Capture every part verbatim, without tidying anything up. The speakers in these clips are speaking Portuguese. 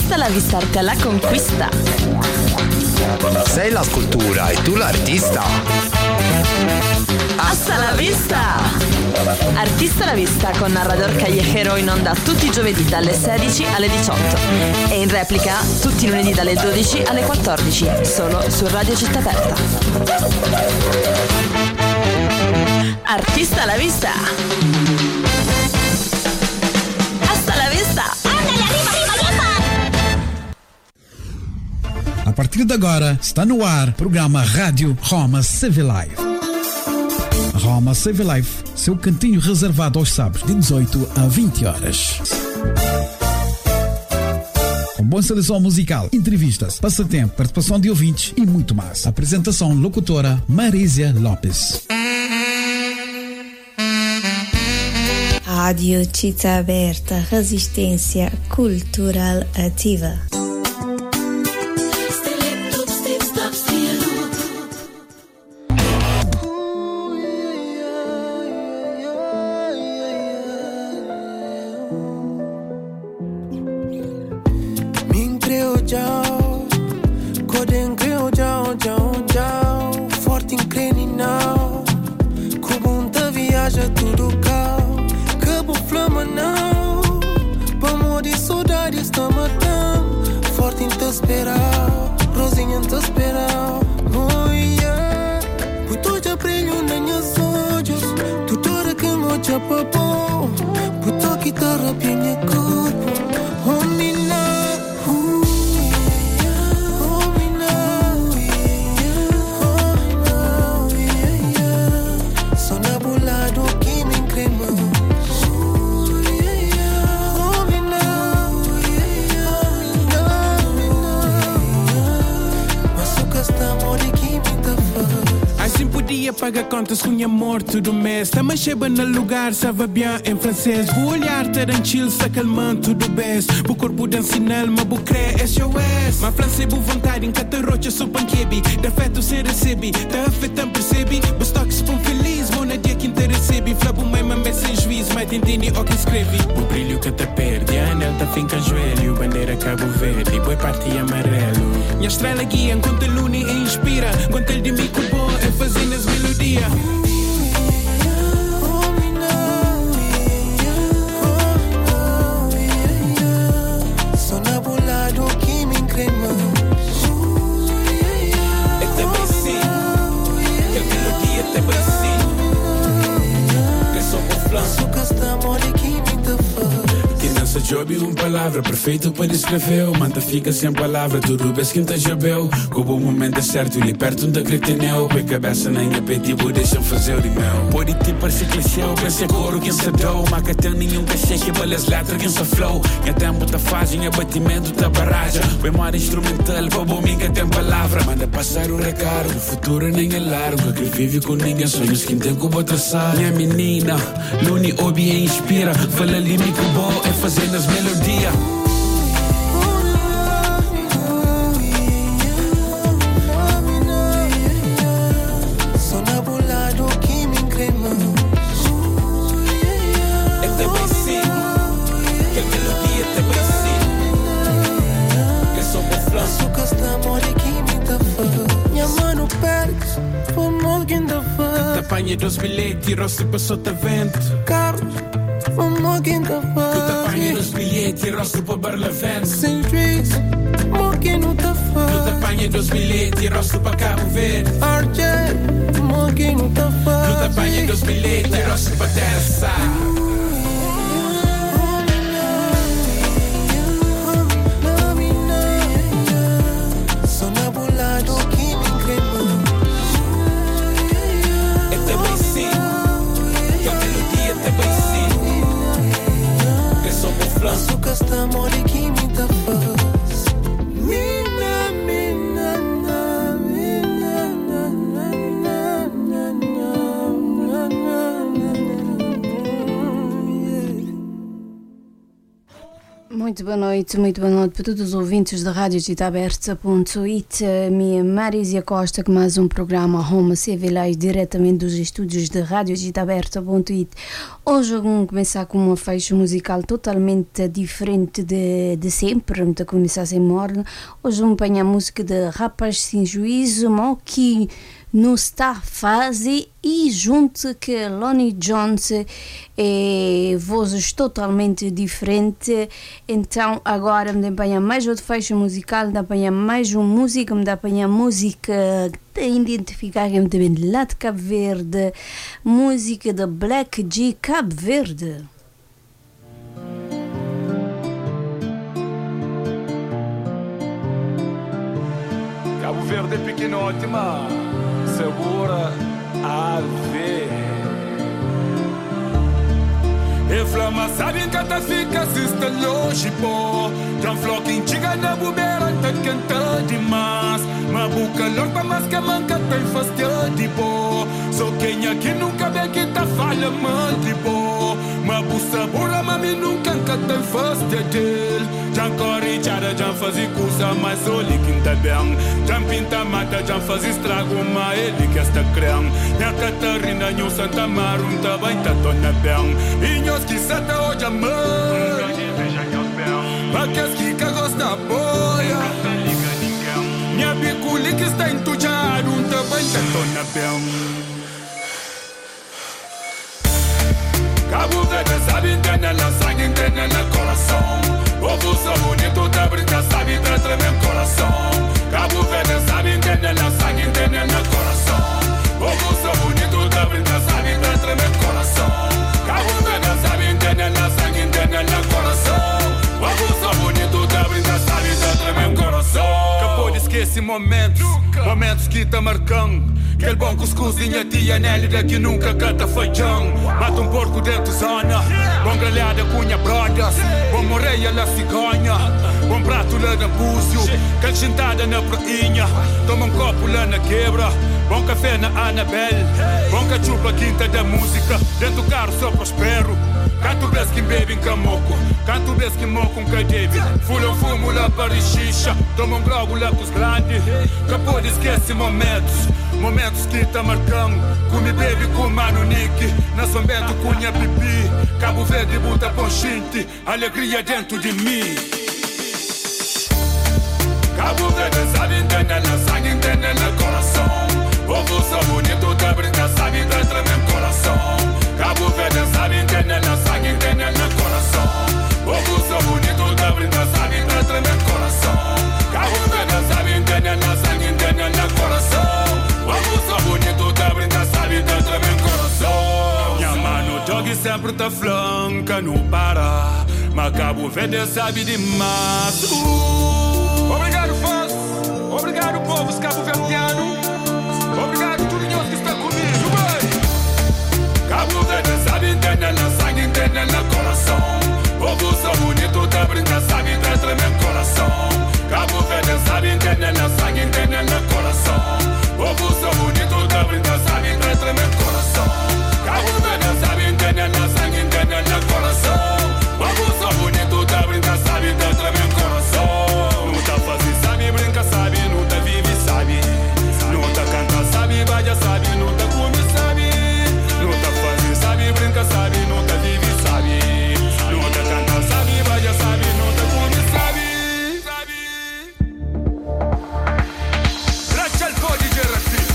Hasta la vista te la conquista. Sei la scultura e tu l'artista. Hasta la vista! Artista alla vista con narrador callejero in onda tutti i giovedì dalle sedici alle diciotto e in replica tutti i lunedì dalle dodici alle quattordici solo su Radio Città Aperta. Artista alla vista! Hasta la vista! A partir de agora está no ar o programa Rádio Roma Save Life. Roma Save Life, seu cantinho reservado aos sábados de dezoito a vinte horas. Com boa seleção musical, entrevistas, passatempo, participação de ouvintes e muito mais. Apresentação locutora Marísia Lopes. Rádio Città Aberta, resistência cultural ativa. Paga contas com amor todo mês. Também chega no lugar, sabe bem em francês. O olhar tranquilo, se acalmando tudo bem. O corpo de sinal, mas o crê S O S. Mas francês, boa vontade, em cada rocha, sou panquebi. De afeto se recebe, de afeto percebe. Os toques pão feliz, vou na dia que te recebe. Flabo mãe, mas sem juízo, mas entende o que escrevi. O brilho que te perde, a anel te finca joelho. Bandeira Cabo Verde, boi parte amarelo. Minha estrela guia, enquanto a luna inspira. Enquanto ele de mim cubo, é fazendo as melodias. Job uma palavra perfeito para descrever. Manta fica sem palavra, tudo bem que não jabeu. Como o momento é certo, lhe perto da cretineu. Põe cabeça nem apetite, deixa fazer o de meu. Pode te parecer clichê, pensa coro quem se deu. Mas que tem nenhum cachê, que vale as letras, quem se flow. E a tempo tá fazem, abatimento tá barragem. Bem mais instrumental, para bom mim que tem palavra. Manda passar o recado, o futuro nem é largo. Que vive com ninguém, sonhos que tem como traçar. Minha menina, Luni Obi e inspira. Fala ali, me cubo, é fazendo as melodias. Apanha dos bilhetes, rosto passou a vento. Carlos, vamos quinta feira. Apanha dos bilhetes, rosto para Barlavento. Sem juízo, morgue no tafá. Tu apanha dos bilhetes, rosto para Cabo Verde. R J, morgue no tafá. Tu apanha dos bilhetes, rosto para Terça. Estamos aqui muita faz. Mina, mina, na, mina, na, na, na, na, na, na, na. muito boa noite, muito boa noite para todos os ouvintes da Rádio Città Aberta ponto it. Minha Marisia Costa com mais um programa Home Civilized diretamente dos estúdios da Rádio Città Aberta ponto it. Hoje vamos começar com uma faixa musical totalmente diferente de, de sempre, vamos começar sem morna. Hoje vamos apanhar a música de Rapaz Sem Juízo, mas que não está a fase, e junto que Lonnie Jones é vozes totalmente diferentes. Então agora me dá apanhar mais outra faixa musical, me dá apanhar mais uma música, me dá apanhar música que identificar que também de lá de Cabo Verde, música da Black G Cabo Verde. Cabo Verde é pequenote, mas segura a ver. E flama sabe que tá fica se está longe, pô. Tão floquinho chega na bobeira, tá canta demais. Mas boca louca, mas que a manca tem fastidio, pô. Só quem aqui nunca vê que tá falha muito, pô. Mas busta burra, mami nunca tem fastidio. Já corre, já já faz coisa, mas olha quem tá bem. Já pinta mata, já faz estrago, mas ele que está crendo. Minha Catarina, Nho Santa Marum, tá bem, tá dona bem. E nós que sata hoje a mãe. Pra que as que gosta boia. Minha biculi que está entujado, tá bem, tá dona bem. Cabo Verde sabe entender na sangue, entender no coração. O buço bonito da brinca sabe tra tremer coração. Cabo Verde sabe entender na sangue, entender no coração. O buço bonito da brinca sabe tra tremer coração. Cabo Verde sabe entender na sangue, entender no coração. O buço bonito da brinca sabe tra tremer coração. Acabou de esquecer momentos, momentos que tá marcando. Aquele bom cuscuzinha tia Nelly daqui nunca canta feijão. Mata um porco dentro zona. Bom grelhada cunha brothers. Bom moreia na cigonha. Bom prato lá na búzio. Calcintada na prainha. Toma um copo lá na quebra. Bom café na Anabelle. Bom cachupa quinta da música. Dentro do carro só prospero. Canto bes que bebe em camoco. Canto bes que moco um cadebe. Fula um fumo lá para xixa. Toma um grogo lá com os grandes. Capô de esquece momentos. Momentos que tá marcando. Come bebe com mano Nick. Na sombento cunha pipi. Cabo Verde buta ponchinte. Alegria dentro de mim. Cabo Verde sabe entender na sangue, entender no coração. Povo só bonito da brinca sabe da tremer coração. Cabo Verde sabe entender na sangue, entender no coração. Povo só bonito da brinca sabe da tremer coração. Cabo Verde sabe entender na sangue, entender no coração. Povo só bonito da brinca sabe da tremer coração. Minha mano jogue sempre tá flanca, não para. Mas Cabo Verde sabe demais. uh. Obrigado fãs, obrigado povos cabo-verdianos. Obrigado tudo que está comigo, vai. Cabo Verde sabe entender na sangue, entender no coração. Povo só bonito da brinca sabe da tremer coração. Cabo Verde sabe entender na sangue, entender no coração. Povo só bonito da brinca sabe da tremer coração. Cabo Verde sabe entender na sangue, entender no coração. Povo só bonito da brinca sabe da tremer coração. Não tá fácil, sabe, brinca, sabe, não tá vive, sabe. Não tá canta, sabe, vadia, sabe, não tá come, sabe. Não tá fácil, sabe, brinca, sabe, não tá vive, sabe. Não tá canta, sabe, vadia, sabe, não tá come, sabe. Rachel pode gerar assim.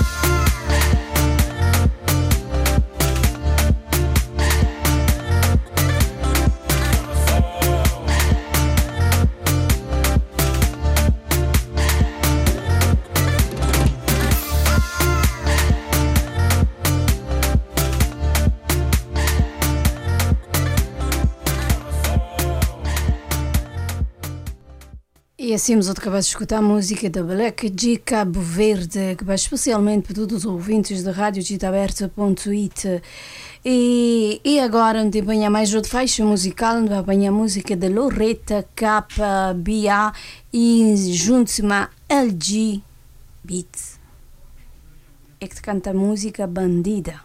E assim nós acabamos de escutar a música da Black G Cabo Verde, que vai especialmente para todos os ouvintes da Rádio Città Aberta ponto it. E, e agora não tem apanhar mais outra faixa musical, não vai apanhar a música da Loretta K B A e junto-se a L G Beats. É que te canta a música Bandida.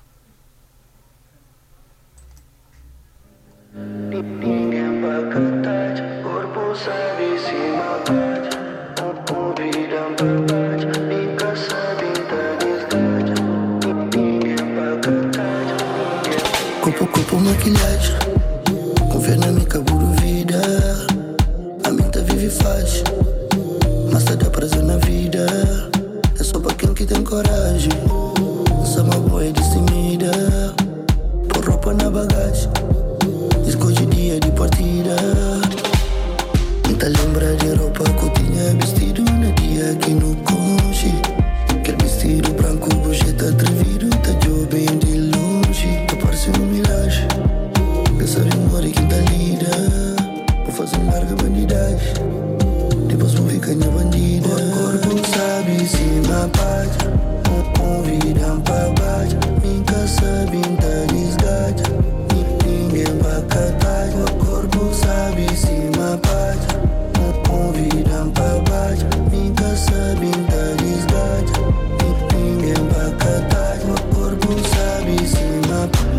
Ninguém vai cantar. por maquilhagem. Confia na minha caburo vida. A mim tá vive e faz. Mas tá dá prazer na vida. É só pra quem que tem coragem. Sama boa é destemida. Por roupa na bagagem. Escolhe dia de partida. Me tá lembra de roupa que eu tinha vestido no dia que no conche. Aquele vestido branco, bojeta atrevido. Tá de bem de longe. Tá parecendo um milagre. Pensar em morrer quem tá lida. Vou fazer uma larga bandidagem. Depois vou ficar minha bandida. O corpo sabe se me apaga. Convidam pra baixo. Nunca sabe tá desgada. Ninguém vai catar. O corpo sabe se me apaga. Convidam pra baixo. Nunca sabe tá desgada. Ninguém vai catar. O corpo sabe se me apaga.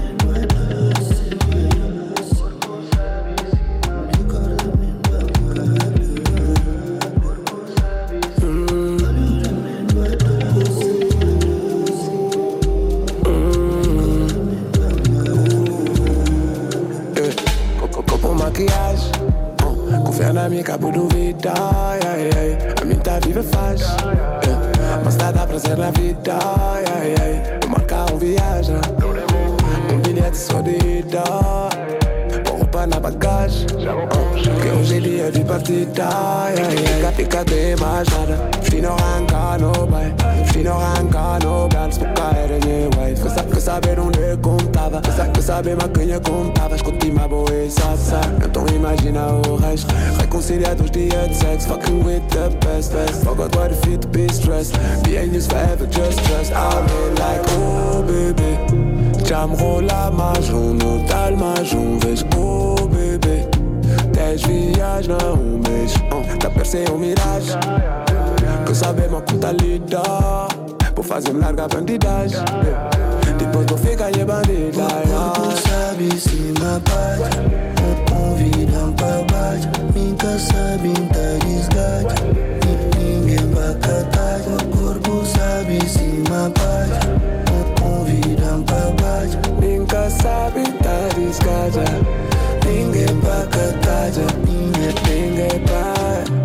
Confia na minha cabo duvida, ai, ai. A minha tá viva faz, yeah. Mas tá dá prazer na vida, ai, ai. Vou marcar um viagem, um bilhete só de ida. Pôr roupa na bagagem, que hoje é dia de partida, ai, ai. Fica, fica de mais nada. Fino arranca no bai, fino arranca no bai. Se boca era minha wife. Quer saber onde eu contava, quer saber mais quem eu contava. Escuti uma boa e sassa. Então imagina o resto. Reconciliados dias de sexo. Fucking with the best, best. Forgot what it feel to be stressed. Being used forever, just trust. I'm in like, oh bébé. Já me rola mais um, no tal mais um vez. Oh bébé. Dez viagens não um mês. Tá parecendo um miragem. Quer saber mais como tá lidar. Vou fazer me largar bandidagem. Depois vou ficar em bandida. O corpo sabe se me apaga. Convidam pra baixo. Nunca sabe tá desgada. Ninguém vai catar. O corpo sabe se me apaga. Convidam pra baixo. Nunca sabe tá desgada. Ninguém vai catar. Ninguém, ninguém vai.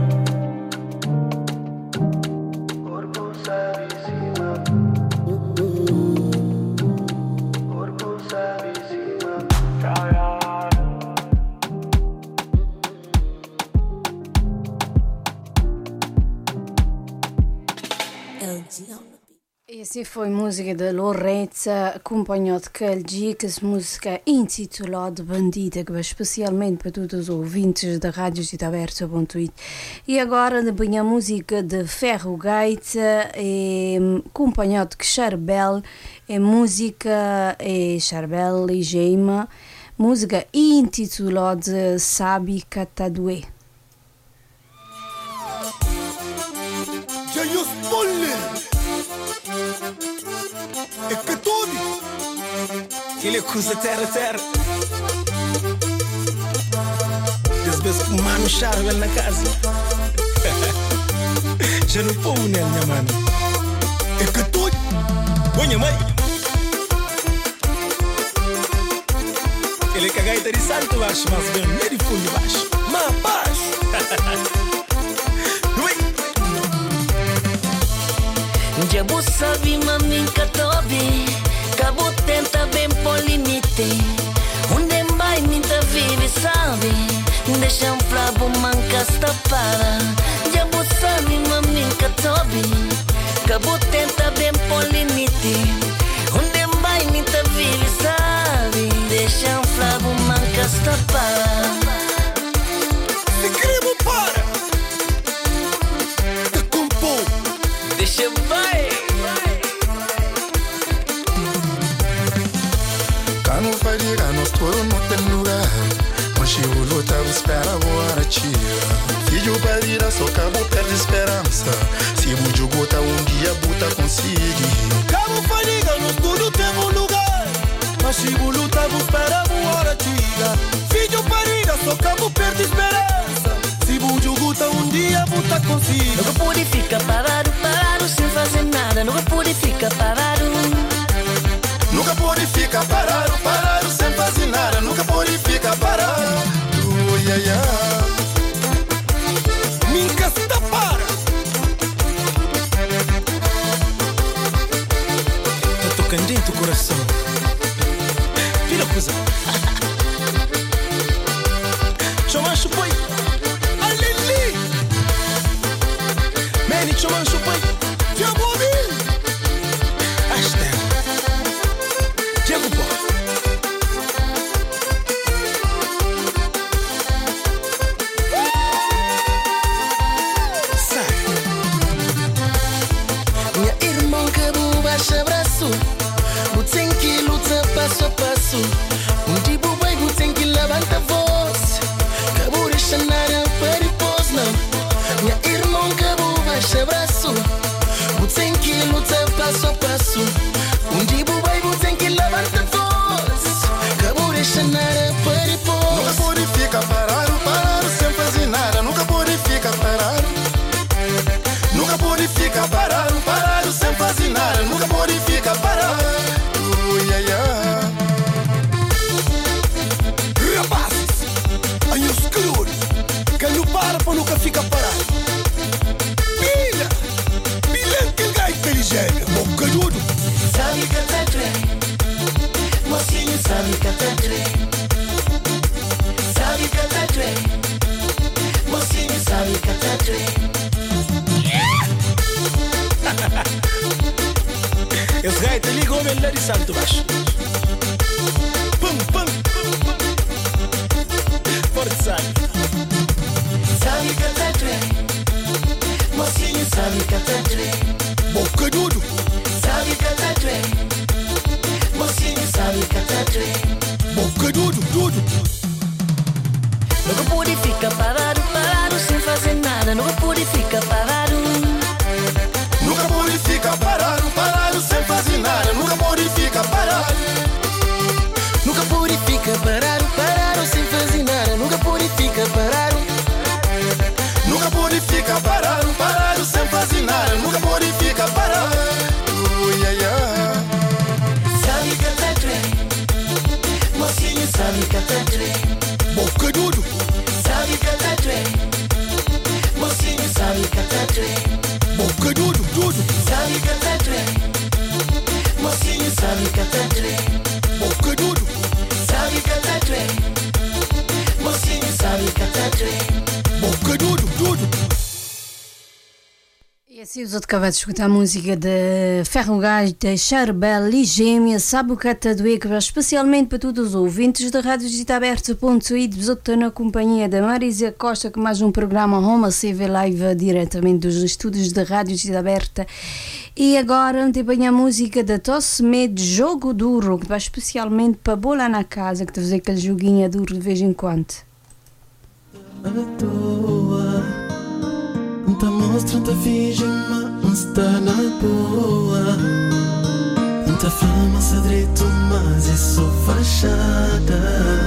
Essa foi música de Loretta, acompanhado de Kalji, que é música intitulada Bandida, que vai especialmente para todos os ouvintes da Rádio Cidade Aberta ponto it. E agora vem a música de Ferro Gate, acompanhado de Charbel, é música é Charbel e Geima, música intitulada Sabi Katadoe. E che tutti che le cose terra terra desde que mano chave na casa já não pôr nele minha mano e que tudo minha mãe ele cagai de santo baixo mas bem nem de fundo baixo mas baixo Jabu sabi mamin katobi Kabu tenta bem por limite Onde vai minta vive sabe Deixa um flabo mancas tapada Jabu sabi mamin katobi Kabu tenta bem por limite Onde vai minta vive sabe Deixa um flabo mancas tapada Se queremos para Te compor Deixa vai Cano vai ligar, nós todos não tem lugar Mas chego luta, espera agora tira Filho para virar, só cabo perde esperança Se o jogo tá um dia, buta consegue Cabo vai ligar, nós todos temos lugar Mas chego luta, espera agora tira Filho para virar, só cabo perde esperança Se o jogo tá um dia, buta consegue Nunca pude ficar parado, parado sem fazer nada Nunca pude ficar parado Nunca pude ficar parado, parado sem fazer mancho, mancho, pai. Diego Obi. Hashtag. Diego Pó. Sai. Minha irmã que baixa abraço. O tem que luta passo a passo. Um tipo bem o tem que levanta a voz. Cabo deixa nada para depois não. Minha irmã que baixa abraço. O tem que luta passo a passo. Um tipo bem o tem que levanta a voz. Cabo deixa nada para depois. Nunca pode ficar parado, parado sem fazer nada. Nunca pode ficar parado. Nunca pode ficar parado, parado sem fazer nada. Nunca pode ficar parado. Uh, yeah, yeah. Rapazes, aí os cruz. Quem não para, para nunca fica parado. Pilha, pilha que ele é inteligente. Bocadudo. Sabe cantar trem. Mocinho sabe cantar trem. Sabe cantar trem. Mocinho sabe cantar trem. Esse gaita liga o melhor de Santo Baixo. Pum, pum, pum, pum. Forte sabe. Sabe cantar trem. Mocinho sabe cantar trem. Bocadudo. Sabe cantar trem. Mocinho sabe cantar trem. Bocadudo, tudo. Nunca pude ficar parado, parado sem fazer nada. Nunca pude ficar parado. Nunca pode ficar parado, parado sem fazer nada. Nunca pode ficar parado. Nunca pude ficar parado, parado sem fazer nada. Nunca pude ficar parado. Nunca pode ficar parado, parado sem fazer nada. Nunca pode ficar parado. Uh, yeah, yeah. Sabe cantar trem. Mocinho sabe cantar trem. Bocadudo. Sabe cantar trem. Mocinho sabe cantar trem. Bocadudo, tudo. Sabe cantar trem. Mocinho sabe cantar trem. Bocadudo. Sabe cantar trem. Mocinho sabe cantar trem. Bocadudo, tudo. E assim os outros acabaram de escutar a música de Ferro Gás, de Charbel e Gêmea, Sabe o Catadoe, que vai especialmente para todos os ouvintes da Rádio Digital Aberta ponto i t. Estou na companhia da Marisa Costa, com mais um programa Roma C V Live, diretamente dos estúdios da Rádio Digital Aberta. E agora tem a música da Tosmed, Jogo Duro, que vai especialmente para bola na casa, que te fazer aquele joguinho duro de vez em quando. À toa, não tá mostrando, tá fingindo, mas tá na boa. Não tá flama, se direito, mas é só fachada.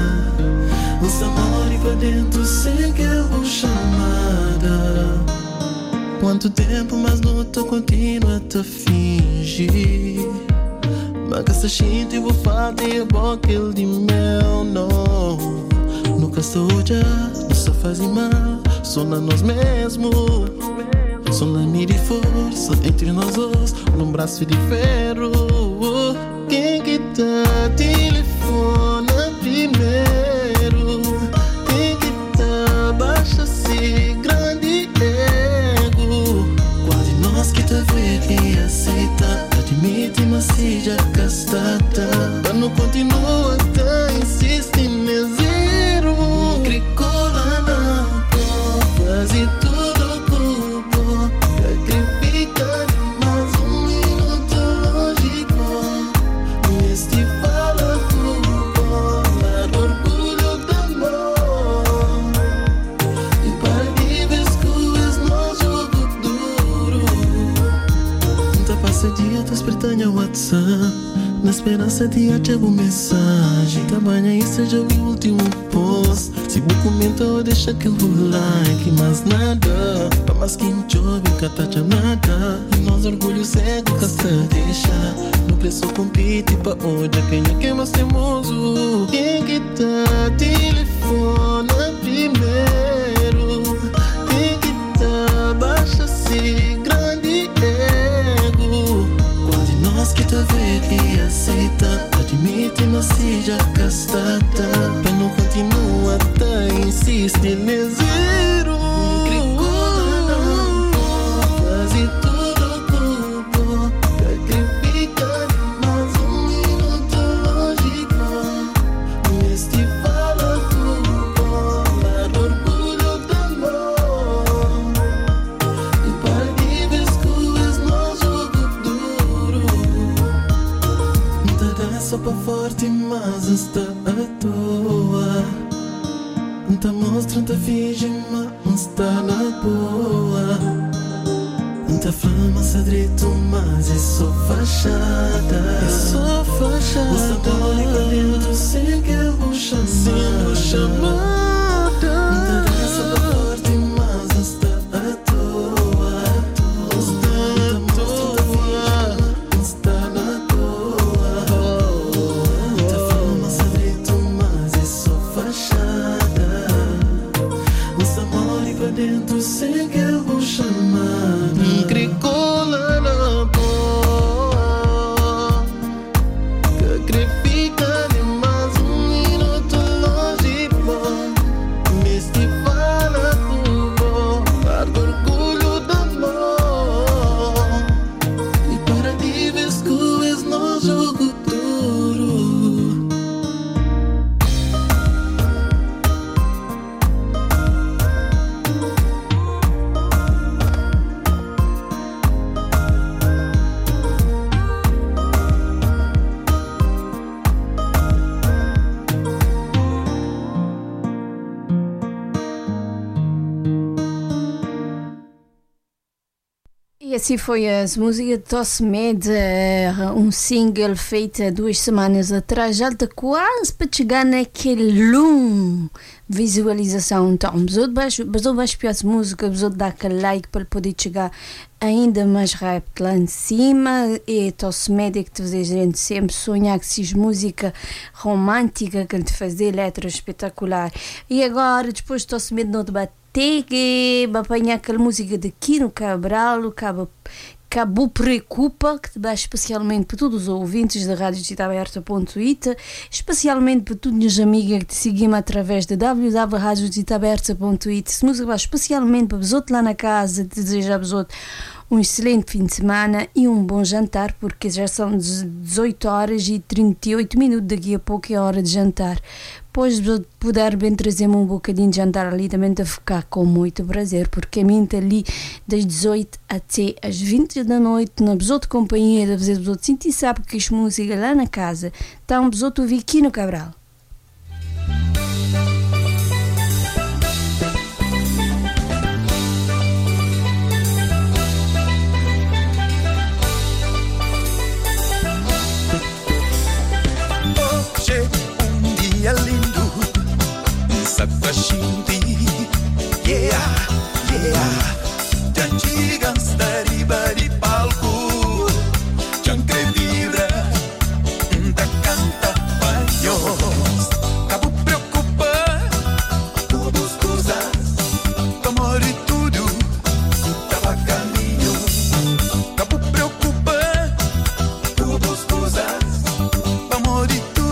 Não se amore pra dentro, sem que eu vou chamada. Quanto tempo, mas luta continua a te fingir. Mas essa gente eu vou fazer boca ele de mel, não. Nunca sou já, não só faz mal, só na nós mesmos. Só na mira e força entre nós dois, num braço de ferro. Quem que tá telefona primeiro? Quem que tá baixa esse grande ego? Qual de nós que tá vendo e aceita? Admite, mas se já gastada. Mas não continua, tá insistindo nesse Cricola não pode fazer tudo por bom. Sacrifica mais um minuto lógico. E este fala por bola, do orgulho do amor. E para que vês coisas no jogo duro. Não tá passa dia, tá esperando o WhatsApp. Na esperança de achar uma mensagem. Trabalha e seja o último post. Se vou comentar ou deixa aquele like. Mas nada, pra mais que um jovem que tá chamada. E nós orgulho cego que se deixa. No preço compete pra hoje. Quem é que é mais teimoso? Quem que tá telefona primeiro? Quem que tá baixa esse grande ego? Qual de nós que tá vendo e aceita? Admite, mas se já gastada. Pra não continuar, tá insiste nesse zero. Cricola não pode fazer forte, mas está à toa. Tá mostra, tá finge, mas está na boa. Tá flama, se direito, mas é só fachada. É só fachada. Você tá ali pra dentro, sem que eu vou chamar. Sem vou chamar. Tá dança, tá forte, mas está à toa. Está à toa. Está na boa. Tá flama, se direito, mas é só fachada. Você tá ali pra dentro, sem que eu vou chamar. Agricola na boa, sacrifica de mais um minuto longe, bom. Me estifala tudo, larga orgulho da mão. E para ti ves que és no jogo duro. E assim foi a música de Tosmed, um single feito há duas semanas atrás, já está quase para chegar naquele lum visualização. Então, basou mais pior a música, basou dar aquele like para poder chegar ainda mais rápido lá em cima. E Tosmed é que te faz a gente sempre sonhar que seja música romântica, que te faz eletro espetacular. E agora, depois de Tosmed não debate, que vai apanhar aquela música de Quino Cabral, Cabo, Cabo Preocupa, que te dá especialmente para todos os ouvintes da Rádio Cidade Aberta ponto it, especialmente para todos os amigos que te seguimos através de w w w ponto rádio cidade aberta ponto it. Essa música vai especialmente para vós lá na casa, te desejar a vós um excelente fim de semana e um bom jantar, porque já são dezoito horas e trinta e oito minutos, daqui a pouco é hora de jantar. Pois puder bem trazer-me um bocadinho de jantar ali, também a ficar com muito prazer, porque a mim está ali das dezoito até às vinte da noite, na besoto companhia, da fazer besoto sentir, sabe que as músicas lá na casa, está um besoto ouvir Quino Cabral. Dia lindo, Sakashindi, yeah, yeah. Janjigan stariba di palco, Jankre vibra, da canta banhos. Cabo preocupa, todos cruzas, amor e tudo, tava caminho. Cabo preocupa, todos cruzas, amor e tudo.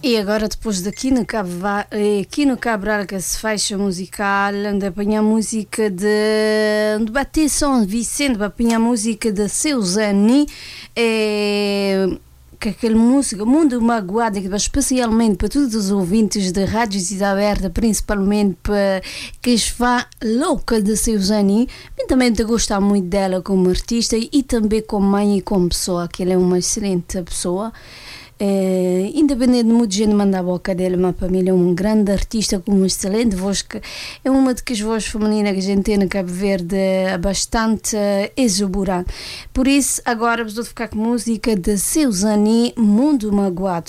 E agora, depois daqui no Cabo, aqui no Cabo Braga se fecha musical, onde apanha a música de, de bater São Vicente, apanha a música de Seusani, é, que aquele música Mundo Magoado, que vai especialmente para todos os ouvintes de Rádio Cidade Aberta, principalmente para quem se faz louca de Seusani. Eu também te gostar muito dela como artista e também como mãe e como pessoa, que ela é uma excelente pessoa. É, independente de muita gente mandar a boca dele, mas para mim é um grande artista com uma excelente voz, que é uma das vozes femininas que a gente tem no Cabo Verde, bastante exuberante. Por isso, agora vou ficar com a música de Seusani, Mundo Magoado.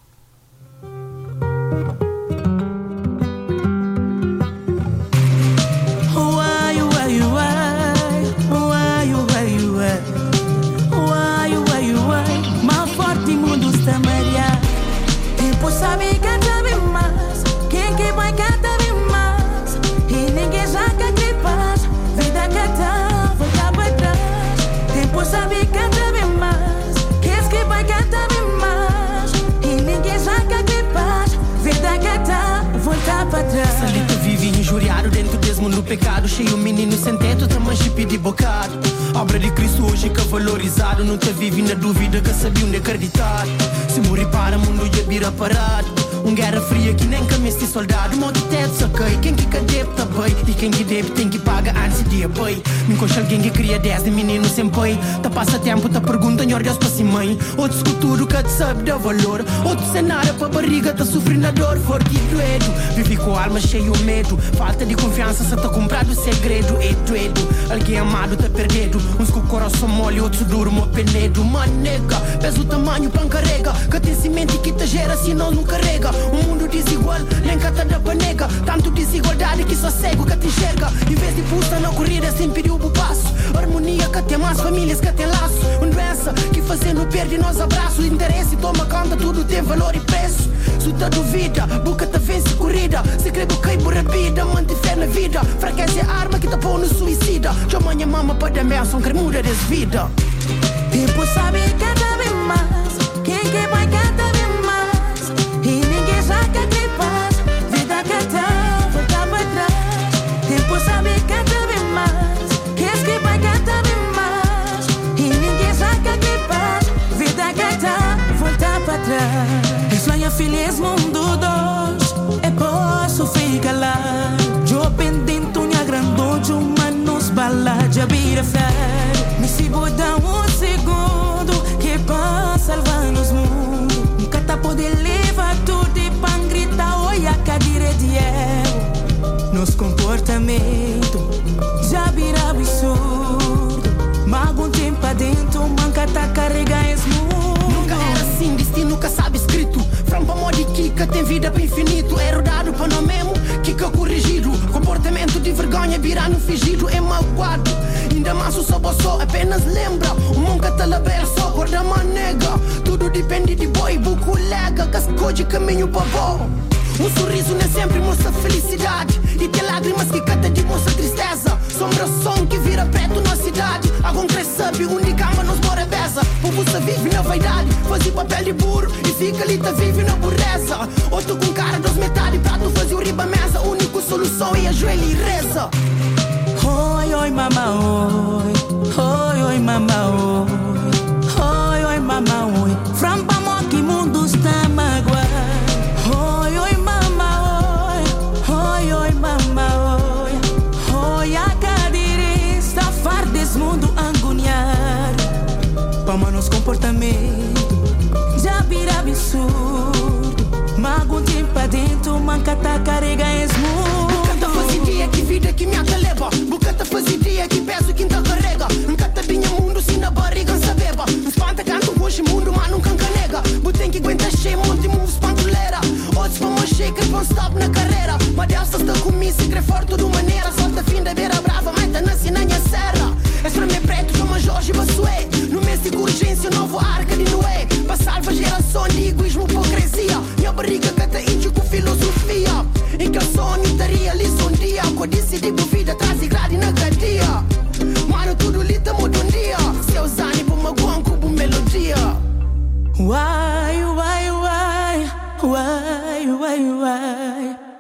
Tempo sabe que sabe mais, quem que vai cantar mais, e ninguém já quer que paz, vida que tá, volta para trás. Tempo sabe que sabe mais, quem que vai cantar mais, e ninguém já quer que paz, vida que tá, volta para trás. Salito vive injuriado dentro desse mundo pecado, cheio menino sem teto, também chip de bocado. Obra de Cristo hoje que é valorizado, não te vive na dúvida que sabia onde acreditar. Se morrer para o mundo já vira parado. Um guerra fria que nem camisa de soldado. Modo teto saquei, quem que cadep tá bem, e quem que deve tem que paga antes de dia bem. Me encoxa alguém que cria dez de menino sem pai. Tá passa tempo, tá pergunta, nhor Deus para si mãe. Outros cultura que te sabe da valor, outros sem nada para barriga, tá sofrendo a dor. Forte e doedo, vive com a alma cheio de medo. Falta de confiança, se tá comprado segredo. É doedo, alguém amado tá perdido. Uns com o coração mole, outros duro, mo penedo. Manega, pesa o tamanho pra carrega, que tem semente que te gera, senão não carrega. Um mundo desigual, nem cata da panega. Tanto desigualdade que só cego que te enxerga. Em vez de pusta na corrida, sempre deu o passo. Harmonia que tem mais famílias que tem laço. Uma doença que fazendo perde nós abraço. Interesse toma conta, tudo tem valor e preço. Se tá duvida, boca te vence corrida. Se crê que cai por vida, mantém fé na vida. Fraqueza é a arma que te põe no suicida. Já manhã mama para dar menção, quer mudar de vida. Tempo sabe que sabe mais, quem que vai cantar mais, e ninguém já quer que paz, vida que tá, volta para trás. Tempo sabe que sabe mais, quem que vai cantar mais, e ninguém já quer que paz, vida que tá, volta para trás. E sonha feliz mundo dois, é posso ficar lá. Eu pendente unha grandonde, uma nos bala, já vira fé. Me se botar um segundo que passa salvar-nos mundo. Nunca tá poder levar tudo e pan gritar, olha a cadeira de eu. Nos comportamento já vira absurdo. Mas algum tempo adentro, manca tá carregar esse mundo. Nunca era assim, destino que sabe escrito. Frampa mode Kika tem vida para infinito. É rodado para não mesmo, Kika corrigido. Comportamento de vergonha virar no fingido. É magoado, ainda mais o só só apenas lembra. O monca tá labera só corda manega. Tudo depende de boy, bu colega. Cascou de caminho para bom. Um sorriso nem sempre mostra felicidade, e tem lágrimas que cata de mostra tristeza. Sombração que vira preto na cidade. Algum cresce sabe onde cama nos bora beza. Povo se vive na vaidade, faz papel de burro e fica ali, tá vive na burreza. Outro com cara dos metade, prato faz o riba mesa. Única solução é ajoelha e reza. Oi, oi, mama, oi. Oi, oi, mama, oi. Oi, oi, mama, oi. Frampa mo que mundo está magoado. Oi, oi, mama, oi. Oi, oi, mama, oi. Oi, a cadeira está farta desse mundo anguniar. Para nos comportamento já vira absurdo. Mas algum tempo adentro, manca tá carrega esse mundo. Bucata faz ideia que vida que me leva. Bucata faz ideia que peso que tá carrega. Nunca tá vinha mundo se na barriga se beba. Espanta canto hoje mundo, mas nunca canega. Butem que aguenta cheio, monte moves pantulera. Outros vão shaker, vão stop na carreira. Mas Deus está comigo, se crê forte de maneira. Solta fim da beira brava, mas tá na sinanha serra. És pra mim preto como Jorge Bassué. No mês de urgência, novo arca de Noé. Pra salvar geração de egoísmo, hipocrisia. Minha barriga cata índio com filosofia. E que eu sonho estaria ali um dia. Codice de vida, traz e grade na cadeia. Mano, tudo ali tá muda um dia. Seus ânimos, magoam com melodia. Uai, uai, uai, uai.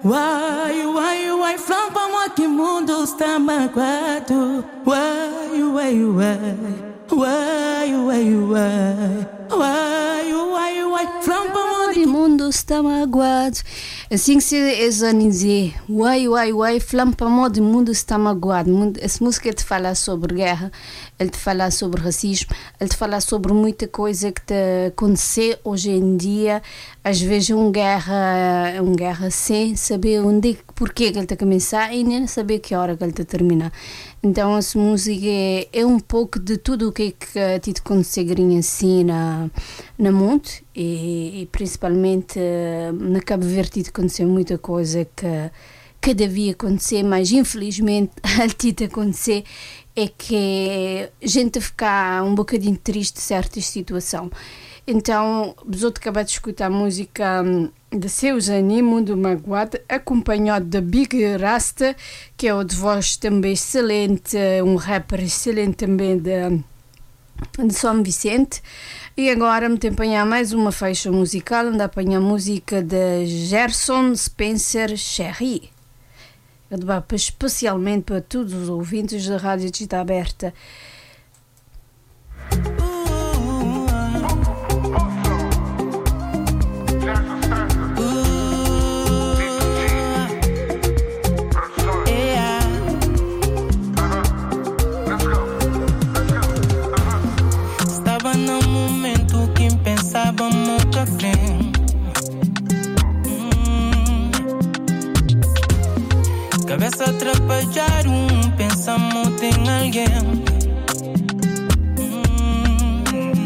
Uai, uai, uai, flampa mo que mundo está magoado. Uai, uai, uai, uai, uai, uai, uai, uai, uai, flampa mo que mundo está magoado. Assim que se é dizer, uai, uai, uai, flampa mo de mundo está magoado. Essa música te fala sobre guerra, ele te fala sobre racismo, ele te fala sobre muita coisa que te acontece hoje em dia. Às vezes uma guerra, uma guerra sem saber onde, porquê que ele está a começar e nem saber que hora que ele está a terminar. Então essa música é, é um pouco de tudo o que é que a ti te conseguiria assim na, na mundo e, e principalmente na Cabo Verde te aconteceu muita coisa que, que devia acontecer, mas infelizmente a ti te acontecer é que a gente fica um bocadinho triste de certas situações. Então, vos acabei de escutar a música de Seusani, Mundo Magoado, acompanhado da Big Rasta, que é o de voz também excelente, um rapper excelente também de, de São Vicente. E agora me tem a apanhar mais uma faixa musical, anda a apanhar a música de Gerson Spencer Cherry. Eu dou especialmente para todos os ouvintes da Rádio Cita Aberta. Cabeça atrapalhar um pensamento em alguém. hum.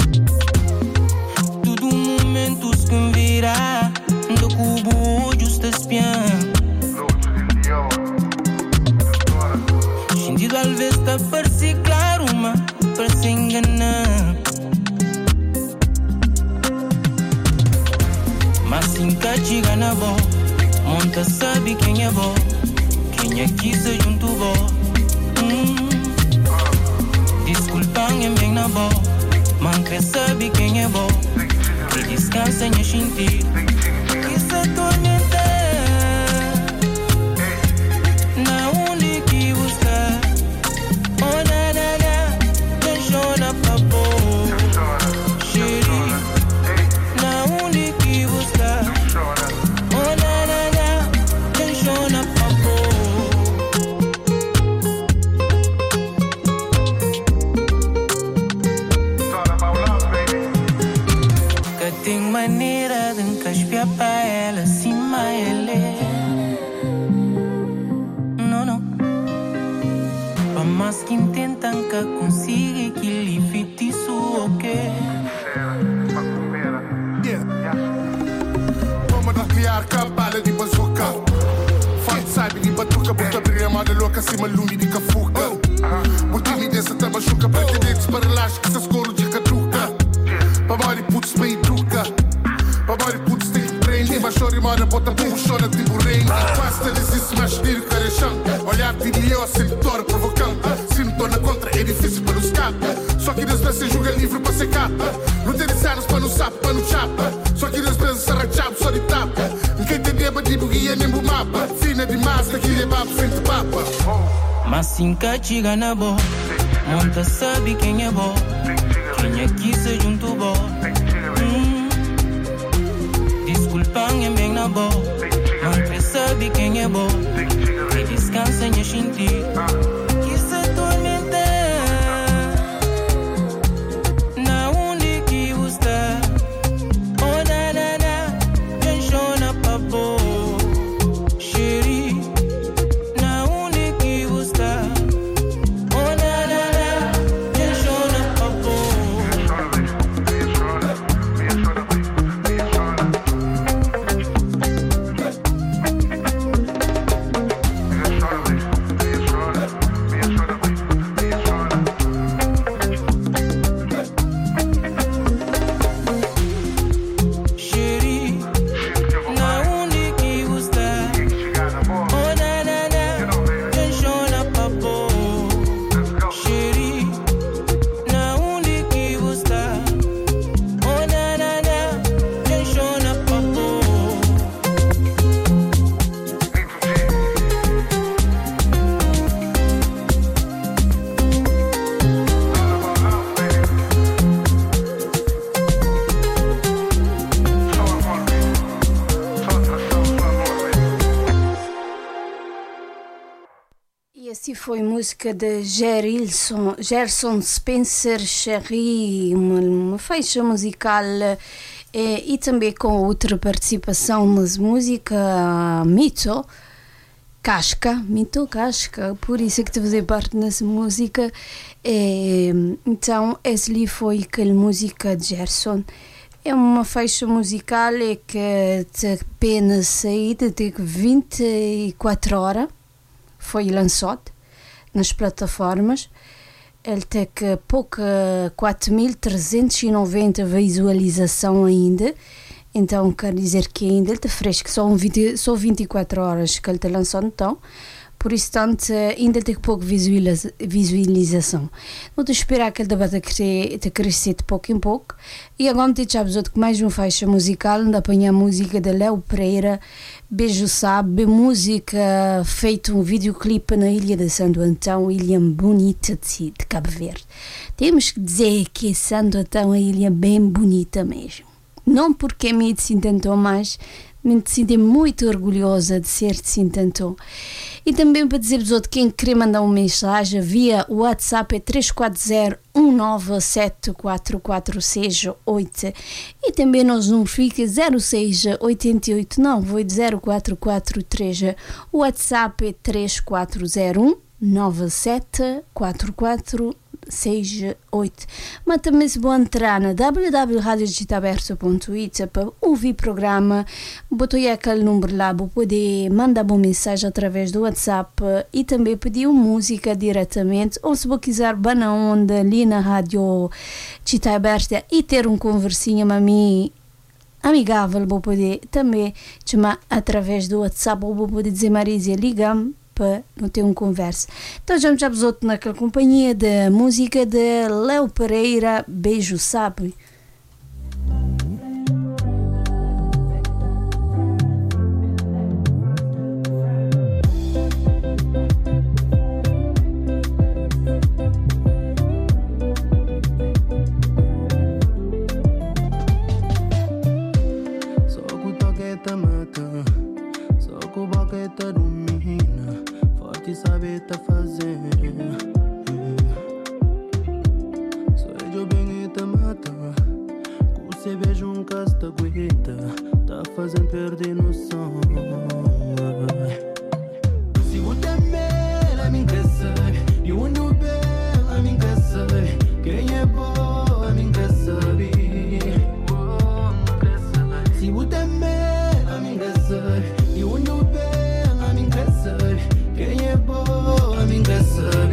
Tudo momentos que virá do cubo olhos te espiando. Sentido às vezes está parece claro, mas parece enganar. Mas sim que chega na boa, monta sabe quem é bom. Quem é que se junto bom? hum. Desculpem bem na boa, manca sabe quem é bom. Descansa em sentir que se atormenta. Na onde que buscar? Oh na na na, deixa pra boa. Xeri, na onde que buscar? Oh na na na, deixa pra boa. Tem maneira de encaspar para ela, sim, mas ela não, não. Para mais que intentam que consiga que lhe feitiço, ok? Vamos dar criar cabala de bazuca. Faz sabe de batuca, bota brilha mada louca, cima lume de cafuca. Bota me dessa taba chuca, para que dentes para lá, que se escuro de caduca. Babari putz me educa. Babari putz tem que prender. Mas chora e mora, bota burro, chora tipo rei. Basta desiste, mas tiro carechão. Olhar de eu, sedutora, provocante. Se não tô na contra, é difícil para nos capa. Só que das vezes julga livre para ser capa. Não tem anos para no sapo, para no chapa. Só que das vezes arrachado, só de tapa. Quem tem deba de buguia, nem o mapa. Fina demais, daqui é babo, frente papa. Mas sim que chega na boa, monta sabe quem é bom. Quem é que se junto bom? hum. Desculpem bem na boa, não sabe quem é bom. E descansa em sentir que se atormenta. Na onde que está? Oh na na na, deixa pra boa. Xeri, na onde que está? Oh na na na, deixa pra boa. foi música de Gerilson, Gerson Spencer Cherry, uma, uma faixa musical eh, e também com outra participação nas música Mito, Casca, Mito Casca, por isso é que te fazer parte nessa música. Eh, então, essa ali foi aquela música de Gerson. É uma faixa musical é que tem apenas saída de vinte e quatro horas. Foi lançado nas plataformas. Ele tem que pouca quatro mil trezentos e noventa visualização ainda. Então quer dizer que ainda ele está fresco, só, um vinte, só vinte e quatro horas que ele está lançado então. Por isso, tanto, ainda tem pouco visualização. Não te esperar que ele debate a crescer de pouco em pouco. E agora te já que mais uma faixa musical, onde apanha a música de Léo Pereira, Beijo Sabe, música feita um videoclipe na Ilha de Santo Antão, ilha bonita de, de Cabo Verde. Temos que dizer que Santo Antão é uma ilha bem bonita mesmo. Não porque me se intentou mais, me sinto muito orgulhosa de ser de Santo. E também para dizer-vos outro, quem querer mandar uma mensagem via WhatsApp é três quatro zero um nove sete quatro quatro seis oito e também nos números fica zero seis oito oito nove oito zero quatro quatro três. O WhatsApp é três quatro zero um nove sete quatro quatro seis oito. Mas também se vou entrar na w w w ponto radio digital aberta ponto i t para ouvir programa, botei aquele número lá, vou poder mandar uma mensagem através do WhatsApp e também pedir uma música diretamente, ou se vou quiser banar onda ali na rádio digital aberta e ter um conversinha a mim amigável, vou poder também chamar através do WhatsApp, ou vou poder dizer Marisa, liga-me para não ter um conversa. Então já já vos outro naquela companhia da música de Léo Pereira, Beijo Sabe. Só com o toqueta mata, só com o boqueta domina, forte saber tá fazendo. Só eu bem e tá mata, com você beijo um casta aguenta, tá fazendo perder noção. Se o temer a mim crescer, e o no bem a mim crescer, quem é bom a mim crescer. Se o temer a mim crescer, e o no bem a mim crescer, quem é bom a mim crescer.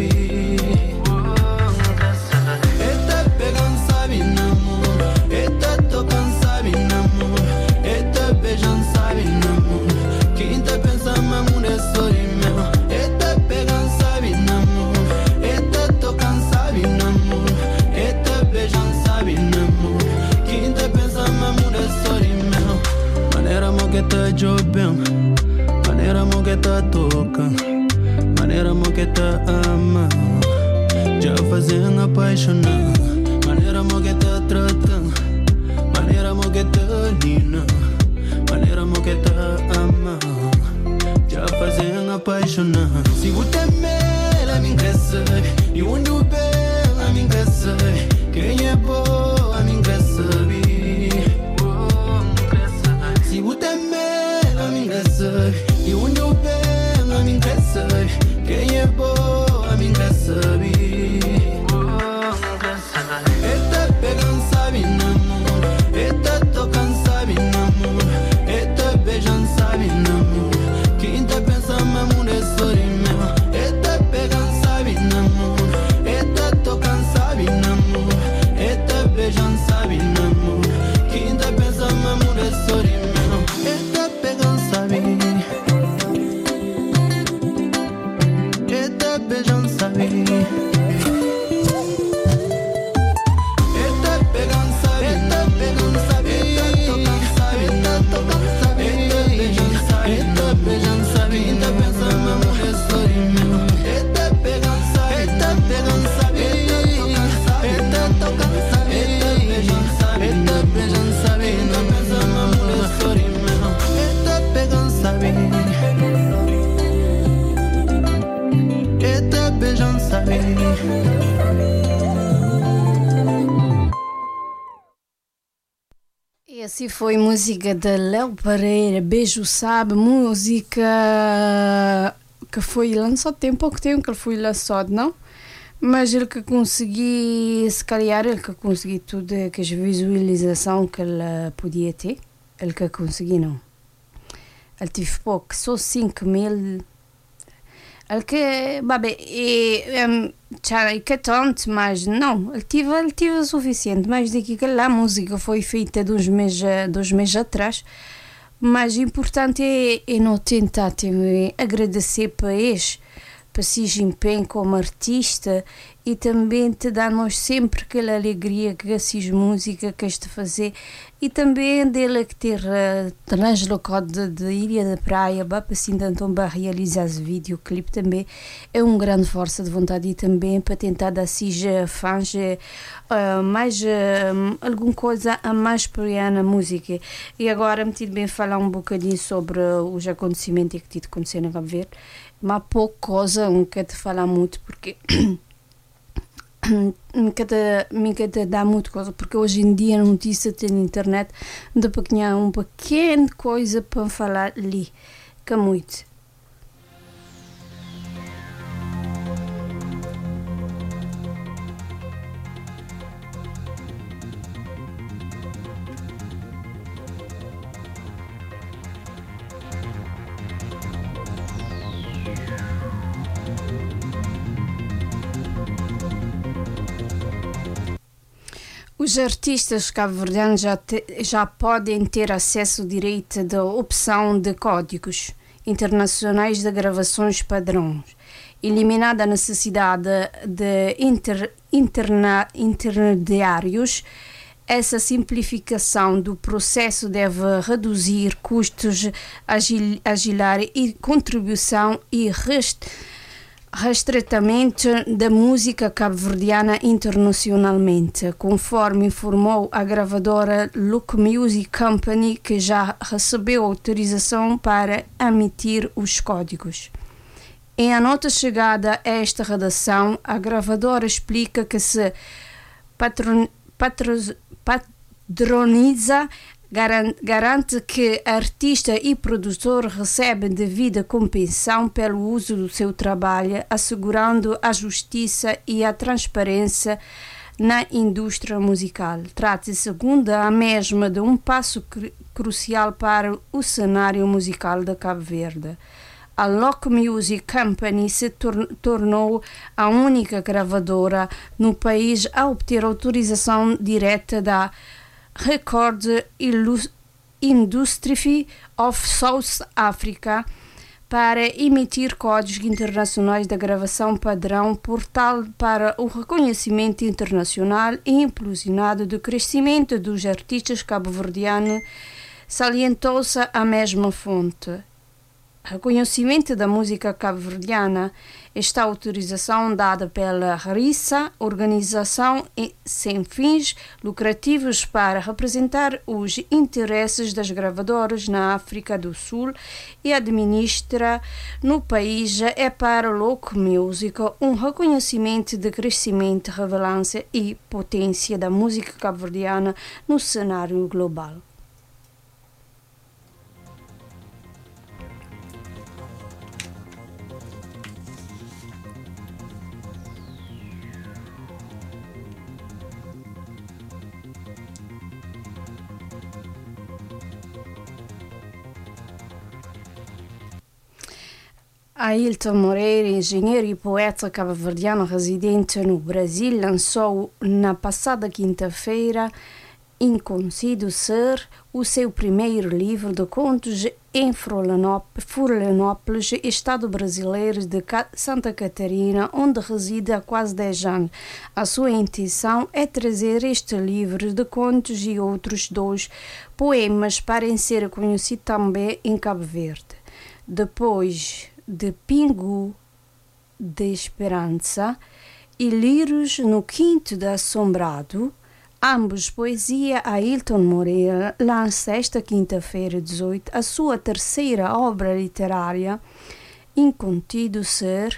Eita pegando sabe namor, eita tocando sabe namor, eita beijando sabe namor, quem tá pensando mamor é só de meu. Eita pegando sabe namor, eita tocando sabe namor, eita beijando sabe namor, quem tá pensando mamor é só de meu. Maneira mo que tá jobem, maneira mo que tá tocando, maneira mo que tá amando, já fazendo apaixonar. Maneira mo que tá tratando, maneira mo que tá linda, maneira mo que tá amando, já fazendo apaixonar. Se o temer a mim crescer, e o no bem a mim crescer, quem é bom a mim crescer. Se o temer a mim crescer, e o no bem a mim crescer, quem é bom a mim crescer. Eita pegando sabe namor, eita tocando sabe namor, eita beijando sabe namor, quem tá pensando mamor é só de meu. E assim foi música de Léo Pereira, Beijo Sabe, música que foi lançada, tem pouco tempo que ele foi lançado, não? Mas ele que consegui, se calhar, ele que consegui tudo, que as visualização que ele podia ter, ele que consegui, não. Ele teve pouco, só cinco mil. Ele que, babe, e, um, já que tanto, mas não, ele teve, ele teve o suficiente, mas daqui que lá a música foi feita dois meses, dois meses atrás, mas o importante é, é não tentar também agradecer para eles, para se empenho como artista e também te dar-nos sempre aquela alegria que essas músicas que este fazer e também dele que ter uh, translocado de, de Ilha da Praia para assim então para realizar esse videoclipe também é uma grande força de vontade e também para tentar dar a fãs uh, mais uh, alguma coisa a mais para a música. E agora me tive bem falar um bocadinho sobre os acontecimentos que tive acontecendo na Cabo Verde, mas pouca coisa, não quero falar muito porque me quer me quer dar muita coisa porque hoje em dia a notícia tem na internet de pequena uma pequena coisa para falar ali que é muito. Os artistas cabo-verdianos já, te, já podem ter acesso direto da opção de códigos internacionais de gravações padrões, eliminada a necessidade de inter, interna, intermediários. Essa simplificação do processo deve reduzir custos, agil, agilar e contribuição e rest, restreitamento da música cabo-verdiana internacionalmente, conforme informou a gravadora Look Music Company, que já recebeu autorização para emitir os códigos. Em a nota chegada a esta redação, a gravadora explica que se patron, patro, padroniza garante que artista e produtor recebem devida compensação pelo uso do seu trabalho, assegurando a justiça e a transparência na indústria musical. Trata-se, segundo a mesma, de um passo cru- crucial para o cenário musical de Cabo Verde. A Lock Music Company se tor- tornou a única gravadora no país a obter autorização direta da Record Industry of South Africa para emitir códigos internacionais de gravação padrão, portal para o reconhecimento internacional e impulsionado do crescimento dos artistas cabo-verdianos, salientou-se a mesma fonte. Reconhecimento da música cabo-verdiana. Esta autorização dada pela RISA, organização sem fins lucrativos para representar os interesses das gravadoras na África do Sul e administra no país, é para Look Music um reconhecimento de crescimento, relevância e potência da música cabo-verdiana no cenário global. Ailton Moreira, engenheiro e poeta cabo-verdiano residente no Brasil, lançou na passada quinta-feira, Inconhecido Ser, o seu primeiro livro de contos em Florianópolis, estado brasileiro de Santa Catarina, onde reside há quase dez anos. A sua intenção é trazer este livro de contos e outros dois poemas para ser conhecido também em Cabo Verde. Depois de Pingo de Esperança e Lírios no Quinto de Assombrado, ambos poesia, Ailton Moreira lança esta quinta-feira, dezoito, a sua terceira obra literária, Inconhecido Ser,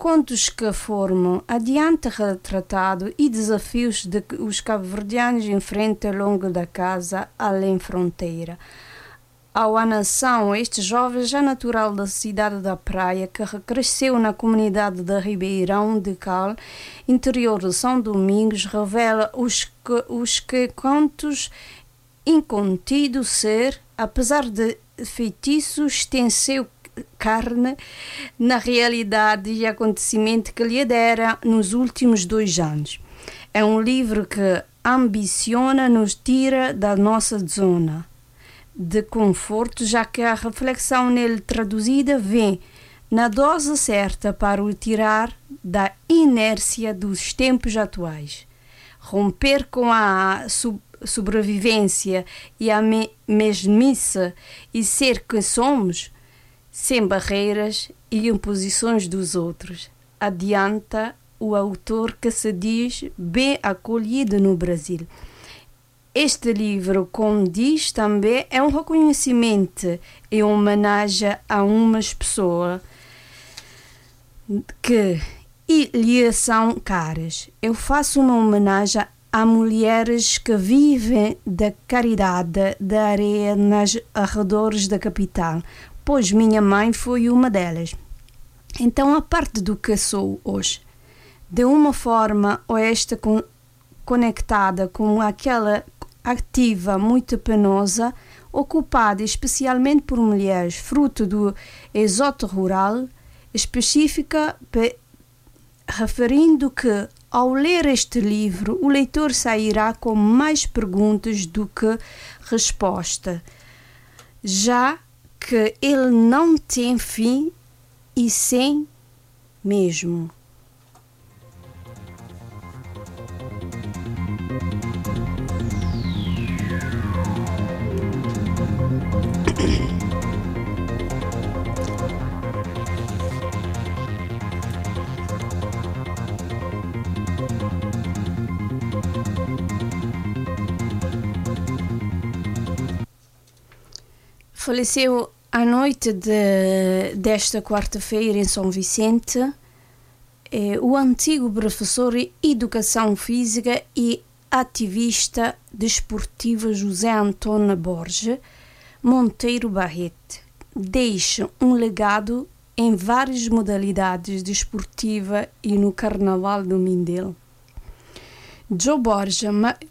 contos que formam adiante retratado e desafios de que os cabo-verdianos enfrentam ao longo da casa além fronteira. Ao a nação, este jovem já natural da cidade da Praia, que cresceu na comunidade de Ribeirão de Cal, interior de São Domingos, revela os que, os que contos incontido ser, apesar de feitiços, tem seu carne na realidade e acontecimento que lhe dera nos últimos dois anos. É um livro que ambiciona nos tira da nossa zona de conforto, já que a reflexão nele traduzida vem na dose certa para o tirar da inércia dos tempos atuais. Romper com a sub- sobrevivência e a me- mesmice e ser que somos, sem barreiras e imposições dos outros. Adianta o autor que se diz bem acolhido no Brasil. Este livro, como diz também, é um reconhecimento e homenagem a umas pessoas que e lhe são caras. Eu faço uma homenagem a mulheres que vivem da caridade da areia nos arredores da capital, pois minha mãe foi uma delas. Então, a parte do que sou hoje, de uma forma ou esta conectada com aquela ativa muito penosa, ocupada especialmente por mulheres, fruto do exoto rural, específica, referindo que, ao ler este livro, o leitor sairá com mais perguntas do que resposta, já que ele não tem fim e sem mesmo. Faleceu à noite de, desta quarta-feira em São Vicente eh, o antigo professor de Educação Física e ativista desportiva José Antônio Borges Monteiro Barrete. Deixa um legado em várias modalidades desportivas e no Carnaval do Mindelo. Joe Borges,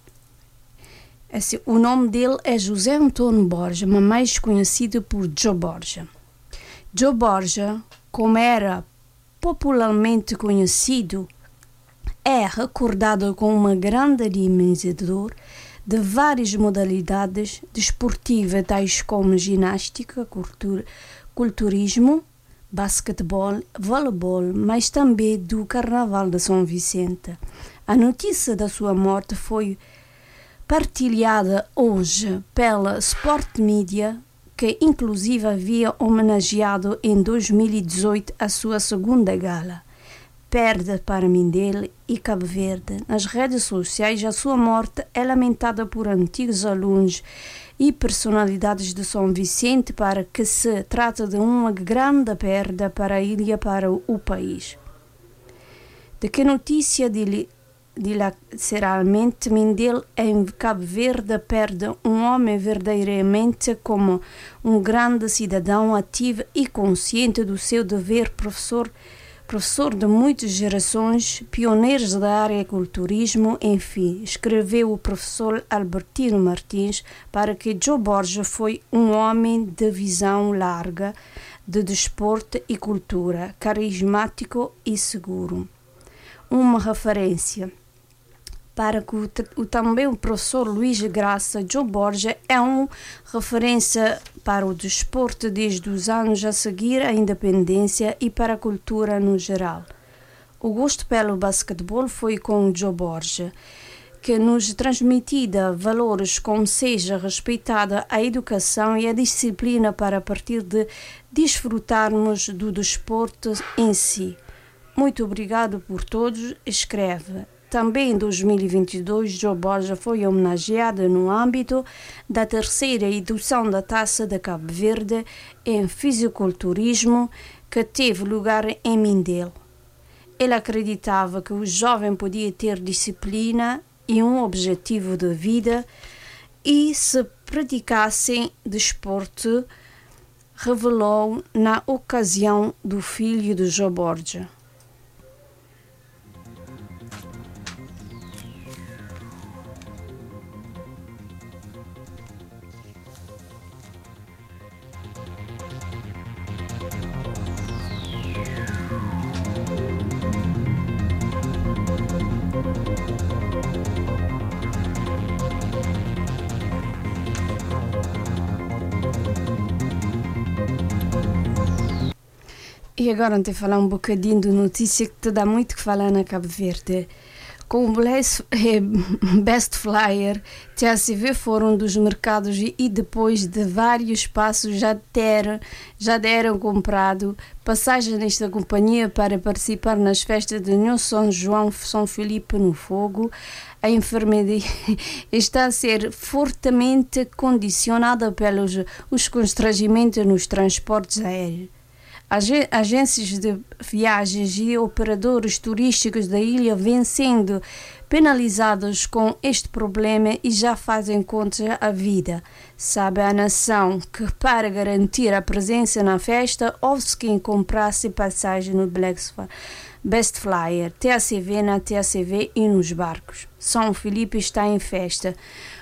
Assim, o nome dele é José Antônio Borges, mas mais conhecido por Joe Borges. Joe Borges, como era popularmente conhecido, é recordado como um grande dinamizador de várias modalidades desportivas, tais como ginástica, cultura, culturismo, basquetebol, voleibol, mas também do Carnaval de São Vicente. A notícia da sua morte foi partilhada hoje pela Sport Media, que inclusive havia homenageado em dois mil e dezoito a sua segunda gala. Perde para Mindelo e Cabo Verde. Nas redes sociais, a sua morte é lamentada por antigos alunos e personalidades de São Vicente, para que se trata de uma grande perda para a ilha e para o país. De que notícia de Dilaceralmente, Mindelo em Cabo Verde perde um homem verdadeiramente como um grande cidadão ativo e consciente do seu dever, professor, professor de muitas gerações, pioneiros da área culturismo, enfim, escreveu o professor Albertino Martins, para que Joe Borges foi um homem de visão larga de desporto e cultura, carismático e seguro. Uma referência para que o, o, também o professor Luís Graça, Joe Borges é uma referência para o desporto desde os anos a seguir à independência e para a cultura no geral. O gosto pelo basquetebol foi com Joe Borges, que nos transmitida valores como seja respeitada a educação e a disciplina para a partir de desfrutarmos do desporto em si. Muito obrigado por todos, escreve. Também em dois mil e vinte e dois, Joe Borges foi homenageado no âmbito da terceira edição da Taça de Cabo Verde em fisiculturismo, que teve lugar em Mindelo. Ele acreditava que o jovem podia ter disciplina e um objetivo de vida e se praticassem desporto, revelou na ocasião do filho de João Borja. E agora vamos falar um bocadinho de notícia que te dá muito que falar na Cabo Verde. Com o Best Flyer, T A C V foram dos mercados e depois de vários passos já, ter, já deram comprado passagem nesta companhia para participar nas festas de Nhô São João São Filipe no Fogo. A enfermaria está a ser fortemente condicionada pelos os constrangimentos nos transportes aéreos. Agências de viagens e operadores turísticos da ilha vêm sendo penalizados com este problema e já fazem contra a vida. Sabe a nação que, para garantir a presença na festa, houve-se quem comprasse passagem no Best Flyer, T A C V na T A C V e nos barcos. São Filipe está em festa.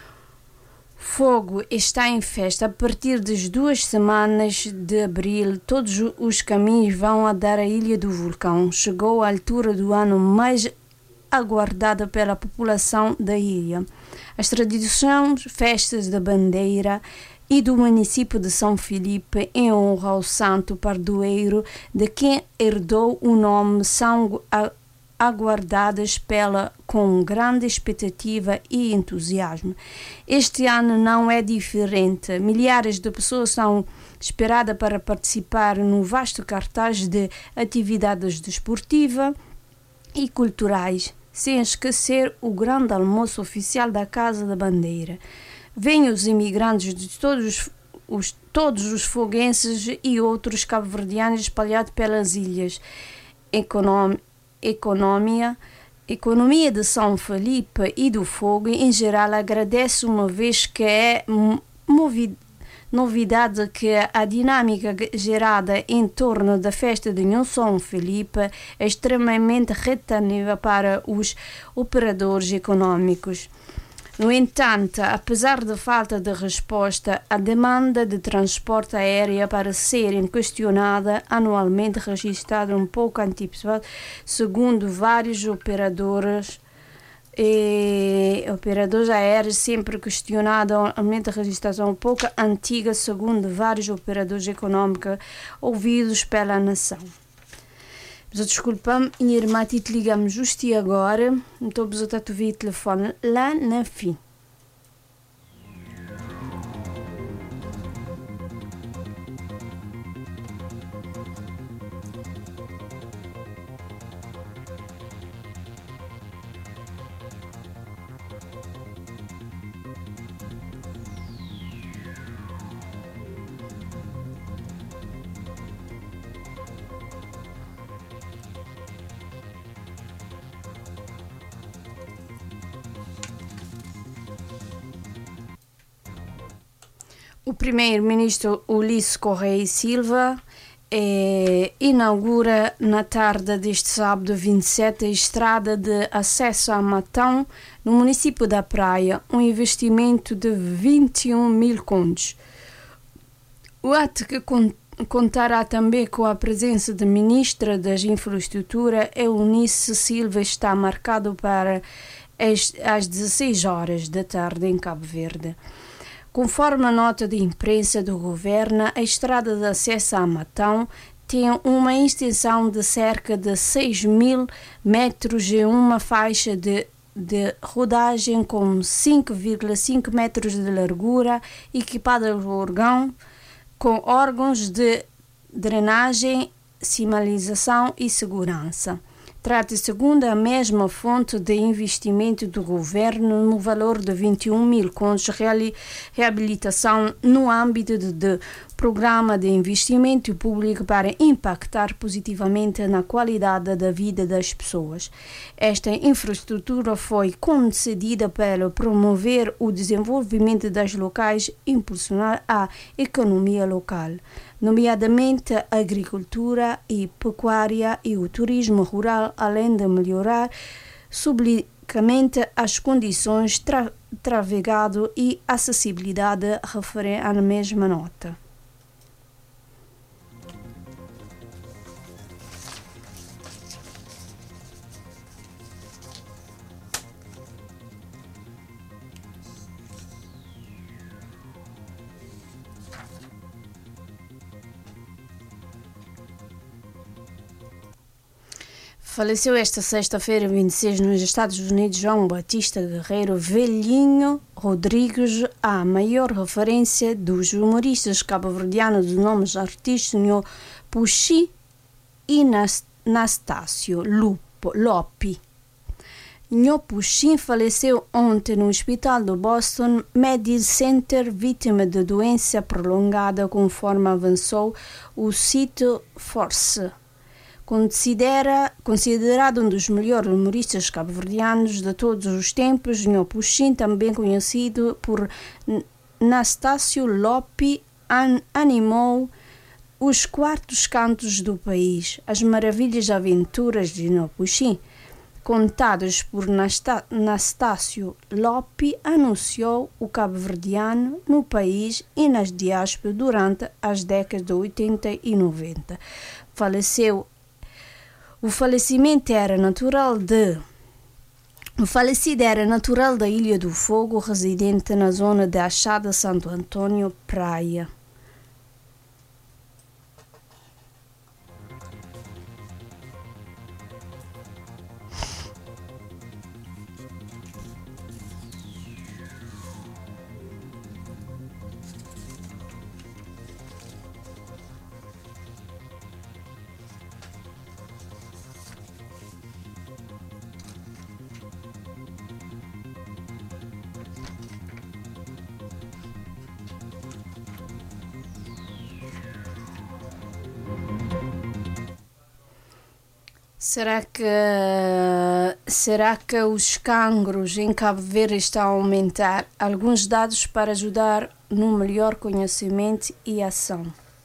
Fogo está em festa. A partir das duas semanas de abril, todos os caminhos vão a dar à Ilha do Vulcão. Chegou a altura do ano mais aguardada pela população da ilha. As tradicionais festas da bandeira e do município de São Filipe em honra ao santo padroeiro de quem herdou o nome são aguardadas pela com grande expectativa e entusiasmo. Este ano não é diferente. Milhares de pessoas são esperadas para participar no vasto cartaz de atividades desportivas e culturais, sem esquecer o grande almoço oficial da Casa da Bandeira. Vêm os imigrantes de todos os, todos os foguenses e outros cabo-verdianos espalhados pelas ilhas. Econom, economia, economia de São Filipe e do Fogo, em geral, agradece uma vez que é movi, novidade que a dinâmica gerada em torno da festa de Nhô São Filipe é extremamente retentiva para os operadores econômicos. No entanto, apesar da falta de resposta, a demanda de transporte aéreo para serem questionada anualmente registrada um pouco antecipada, segundo vários operadores, e, operadores aéreos sempre questionada aumenta a registração um pouco antiga, segundo vários operadores econômicos ouvidos pela nação. Desculpa-me, minha irmã, te ligamos justo agora, então eu estou a ouvir o telefone lá na fim. O primeiro-ministro Ulisses Correia e Silva eh, inaugura na tarde deste sábado vinte e sete a estrada de acesso a Matão, no município da Praia, um investimento de vinte e um mil contos. O ato que contará também com a presença da ministra das Infraestruturas, Eunice Silva, está marcado para as, as dezesseis horas da tarde em Cabo Verde. Conforme a nota de imprensa do governo, a estrada de acesso a Matão tem uma extensão de cerca de seis mil metros e uma faixa de, de rodagem com cinco vírgula cinco metros de largura, equipada com órgão, com órgãos de drenagem, sinalização e segurança. Trata-se, segundo a mesma fonte de investimento do governo, no valor de vinte e um mil contos de reabilitação no âmbito de, de programa de investimento público para impactar positivamente na qualidade da vida das pessoas. Esta infraestrutura foi concedida para promover o desenvolvimento das locais e impulsionar a economia local, nomeadamente a agricultura e pecuária e o turismo rural, além de melhorar sublicamente as condições de tra travegado e acessibilidade referente à mesma nota. Faleceu esta sexta-feira, vinte e seis, nos Estados Unidos, João Batista Guerreiro Velhinho Rodrigues, a maior referência dos humoristas cabo-verdianos de nomes artísticos, Nho Puxi e Nastácio Lopi. Nho Puxi faleceu ontem no hospital do Boston Medical Center, vítima de doença prolongada, conforme avançou o sítio Force. Considera, considerado um dos melhores humoristas cabo-verdianos de todos os tempos, Nho Puxi, também conhecido por Nastácio Lopi, an, animou os quartos cantos do país. As maravilhas aventuras de Nho Puxi, contadas por Nastácio Lopi, anunciou o cabo-verdiano no país e nas diásporas durante as décadas de oitenta e noventa. Faleceu O falecimento era natural de... O falecido era natural da Ilha do Fogo, residente na zona de Achada Santo Antônio, Praia. Será que, será que os cancros em Cabo Verde estão a aumentar? Alguns dados para ajudar no melhor conhecimento e ação.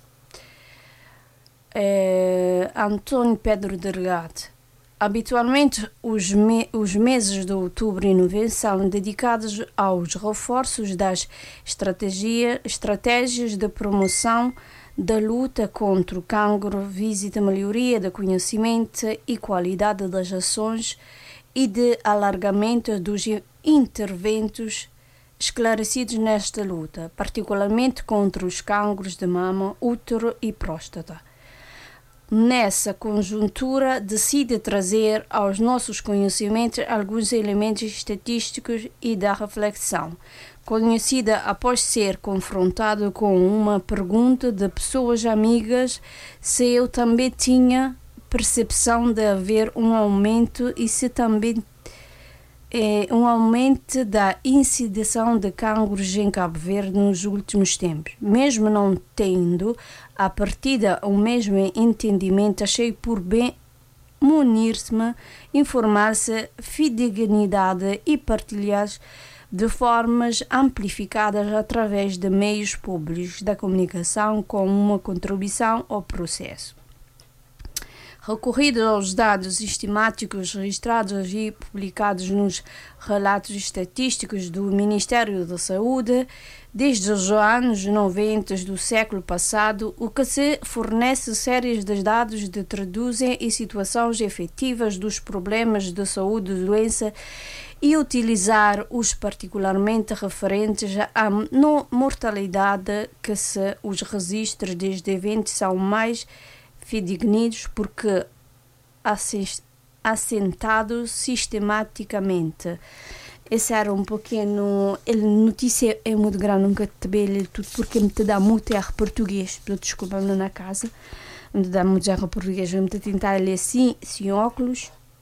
É, Antônio Pedro Delgado. Habitualmente, os, me, os meses de outubro e novembro são dedicados aos reforços das estratégia, estratégias de promoção da luta contra o cancro, visita a melhoria do conhecimento e qualidade das ações e de alargamento dos interventos esclarecidos nesta luta, particularmente contra os cancros de mama, útero e próstata. Nessa conjuntura, decide trazer aos nossos conhecimentos alguns elementos estatísticos e da reflexão, conhecida após ser confrontado com uma pergunta de pessoas amigas se eu também tinha percepção de haver um aumento e se também é, um aumento da incidência de cancros em Cabo Verde nos últimos tempos. Mesmo não tendo a partida o mesmo entendimento, achei por bem munir-me, informar-se, fidedignidade e partilhar de formas amplificadas através de meios públicos da comunicação com uma contribuição ao processo. Recorrido aos dados estimáticos registrados e publicados nos relatos estatísticos do Ministério da Saúde, desde os anos noventa do século passado, o que se fornece séries de dados que traduzem em situações efetivas dos problemas de saúde e doença e utilizar os particularmente referentes à mortalidade, que se os registros desde eventos são mais fidedignos porque assentados sistematicamente. Esse era um pequeno... A notícia é muito grande, nunca te ler tudo porque me te dá muito erro português. Desculpa-me na casa. Me dá muito erro português. Vou-me tentar ler assim, sem óculos.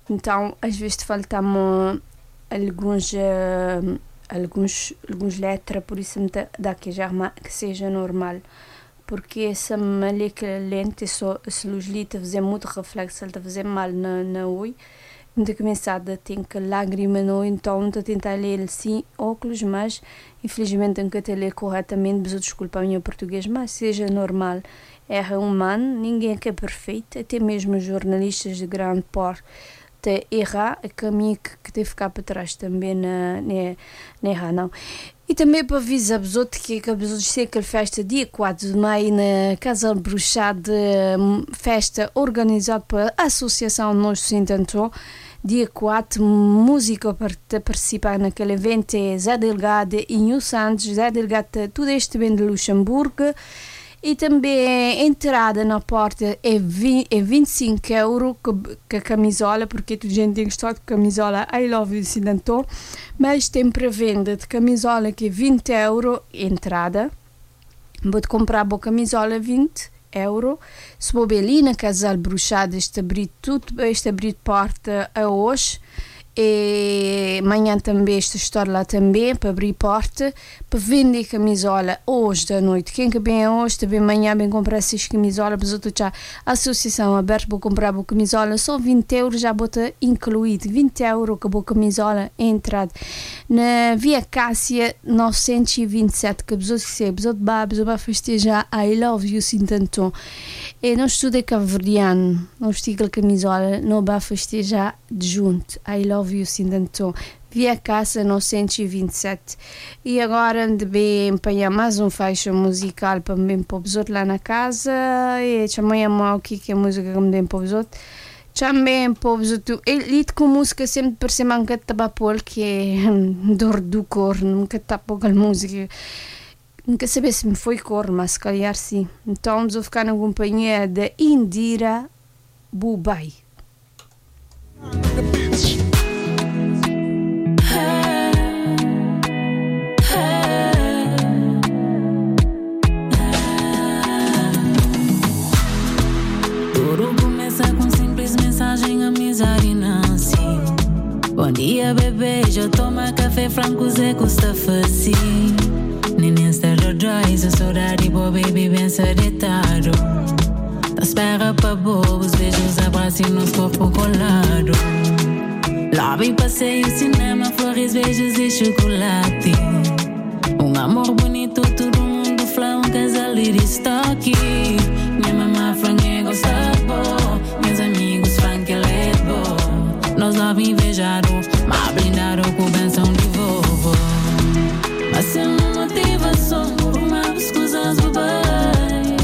Então, às vezes faltam alguns, uh, alguns, alguns letras, por isso dá que já que seja normal. Porque essa malha lente, só se os litos fazer muito reflexo, ele fazer mal na na oi, muita começada tem que lágrima no, então estou a tentar ler sim óculos, mas infelizmente não estou a ler corretamente, preciso desculpar o meu português, mas seja normal, é humano, ninguém é perfeito, até mesmo jornalistas de grande porte errar, é caminho que, que tem que ficar para trás também na, na, na errar, não. E também para avisar os outros que acabamos de ser aquela festa dia quatro de maio na Casa Bruxada, festa organizada pela Associação Nós Sintanto. Dia quatro, música para participar naquele evento é Zé Delgado e Nil Santos. Zé Delgado, tudo este vem de Luxemburgo. E também a entrada na porta é, vinte, é vinte e cinco euros com a camisola, porque toda a gente tem gostado de camisola I Love You Sintanto, mas tem pré-venda de camisola que é vinte euros entrada. Vou comprar a boa camisola vinte euros. Se vou bem ali na Casa Bruxada, este abrir tudo, este abrir porta a hoje. E amanhã também esta história lá também para abrir porta para vender camisola hoje da noite. Quem que bem hoje também amanhã bem comprar essas camisolas, mas outro já a associação aberta para comprar a camisola só vinte euros já bota incluído vinte euros que a camisola é entrada na Via Cássia novecentos e vinte e sete que pessoas que se pessoas de babos vai festejar I Love You Sintanto. E não estuda cabo-verdiano, não estica a camisola, não vai festejar junto I Love You Sintanto. Via Cássia novecentos e vinte e sete. E agora de bem empenhar mais um faixa musical para bem para os outros lá na casa. E também a mão aqui que é a música que me dê para os outros. Também para os outros. Ele com música sempre parece manca de tabapol que é dor do cor, nunca está pouca música. Nunca sabia se me foi cor, mas se calhar sim. Então vou ficar na companhia da Indira Bubai. Tudo começa com simples mensagem, amizade nasce. Bom dia, bebê, já toma café franco, Zé custa fácil. Neném esteja dry, se saudade, boa baby, bem sedentado. Da espera para bobos, beijos, abraços e nos corpo colado. Lobby, passeio, cinema, flores, beijos e chocolate. Um amor bonito, todo mundo fala, um casal de estoque. Minha mamãe frangue gosta bom, meus amigos franque é bom. Nós love invejado, mas blindado com benção de vovô. Mas é uma motivação, por uma escusas do bem.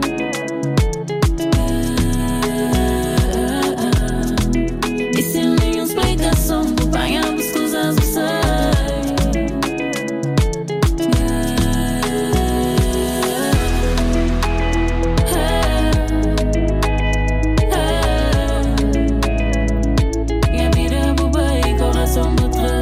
E sem nenhuma explicação, do pai a escusas do sei. E a vida é boba e coração do trem.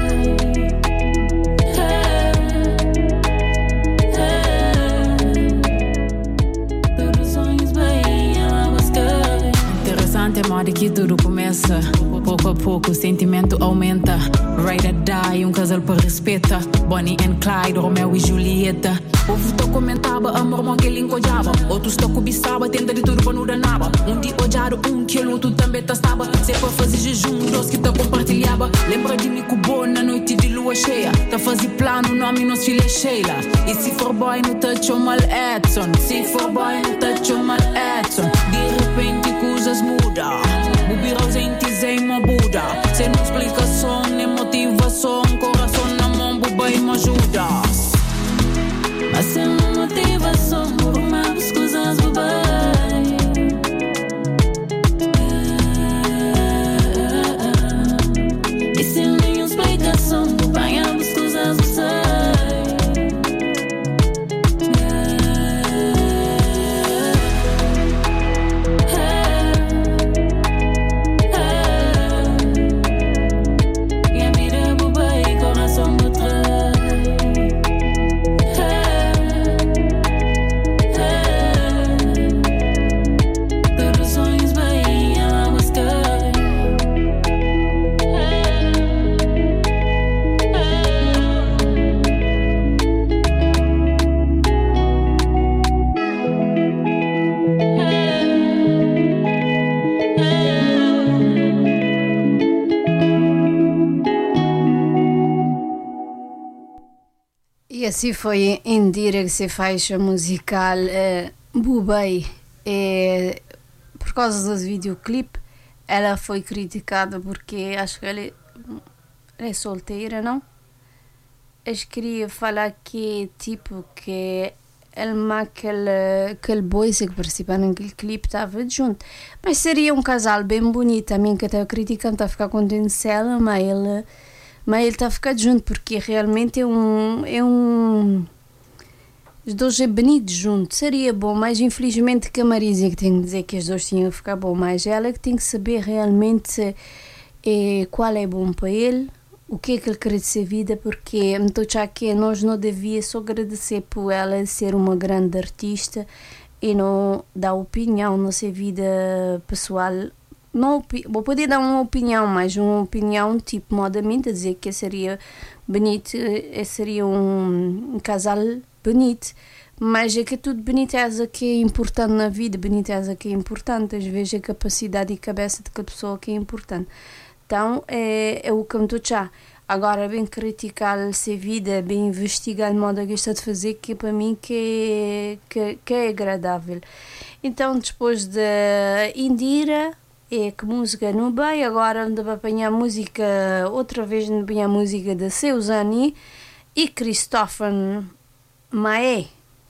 É modo que tudo começa. Pouco a pouco o sentimento aumenta. Ride or die, um casal para respeita. Bonnie and Clyde, Romeo e Julieta. O povo to comentava, amor mo que ele encojava. Outros to cobiçava, tenta de tudo para não danava. Um dia odiado, um que luto também testava. Se para fazer jejum, dois que ta compartilhava. Lembra de mim que bom na noite de lua cheia. Tá fazer plano, nome nos filha Sheila. E se for boy, não tá mal Edson. Se for boy, não tá mal Edson. De repente coisas mudam. Bubi ausente, sem uma Buda. Sem explicação, nem motivação. Coração na mão, bubai me ajuda. Mas é uma motivação, por mais coisas bubai. E sem nenhuma explicação, bubai as coisas bubai. E a vida é bubai. E assim foi Indira que se faixa musical uh, Bubei. E, por causa do videoclipe, ela foi criticada porque acho que ela é, ela é solteira, não? Eu queria falar que tipo que ele aquele, aquele boy que participa naquele clipe estava junto. Mas seria um casal bem bonito. A mim que estava criticando, está a ficar contente se ela, mas ele mas ele está a ficar junto porque realmente é um é um os dois é bonito junto, seria bom, mas infelizmente que a Marisa que tem que dizer que os dois tinham que ficar bom, mas ela que tem que saber realmente é, qual é bom para ele, o que é que ele quer de ser vida, porque então já que nós não devia só agradecer por ela ser uma grande artista e não dar opinião na sua vida pessoal. Não, vou poder dar uma opinião, mas uma opinião tipo modamente, a dizer que seria bonito, seria um, um casal bonito, mas é que tudo bonito é o que é importante na vida, bonito é o que é importante, às vezes a capacidade e cabeça de cada pessoa que é importante. Então é, é o que me estou já. Agora, bem criticar essa vida, bem investigar o modo que está de fazer, que para mim que é, que, que é agradável. Então, depois de Indira, é que música não bem, agora ando a apanhar música, outra vez ando a apanhar música da Seusani e Christopher Maé.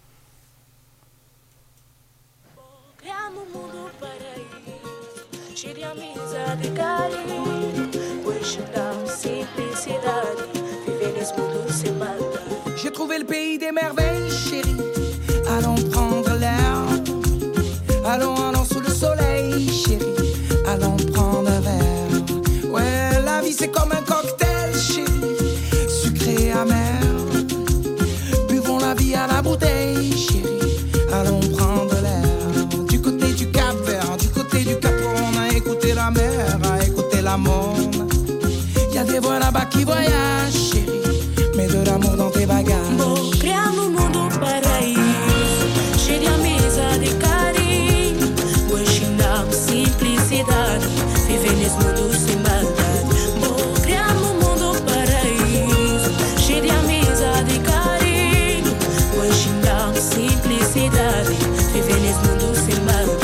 Criamos um mundo paraíso, cheio de amizade e carinho, hoje dá simplicidade, viver nesse mundo sem maldade. J'ai trouvé le pays des merveilles, chérie. Allons prendre l'air. Allons, allons sous le soleil, chérie. Allons prendre un verre. Ouais, la vie c'est comme un cocktail, chérie. Sucré, amer. Buvons la vie à la bouteille, chérie. Allons prendre l'air. Du côté du Cap Vert, du côté du Cap, on a écouté la mer, a écouté la monde. Y'a des voix là-bas qui voyagent, chérie. Mets de l'amour dans tes bagages. Bom, criamos um mundo paraíso, cheio de amizade e carinho, hoje dá simplicidade, viver nesse mundo sem maldade. Bom, criamos um mundo paraíso, cheio de amizade e carinho, hoje dá simplicidade, viver nesse mundo sem maldade.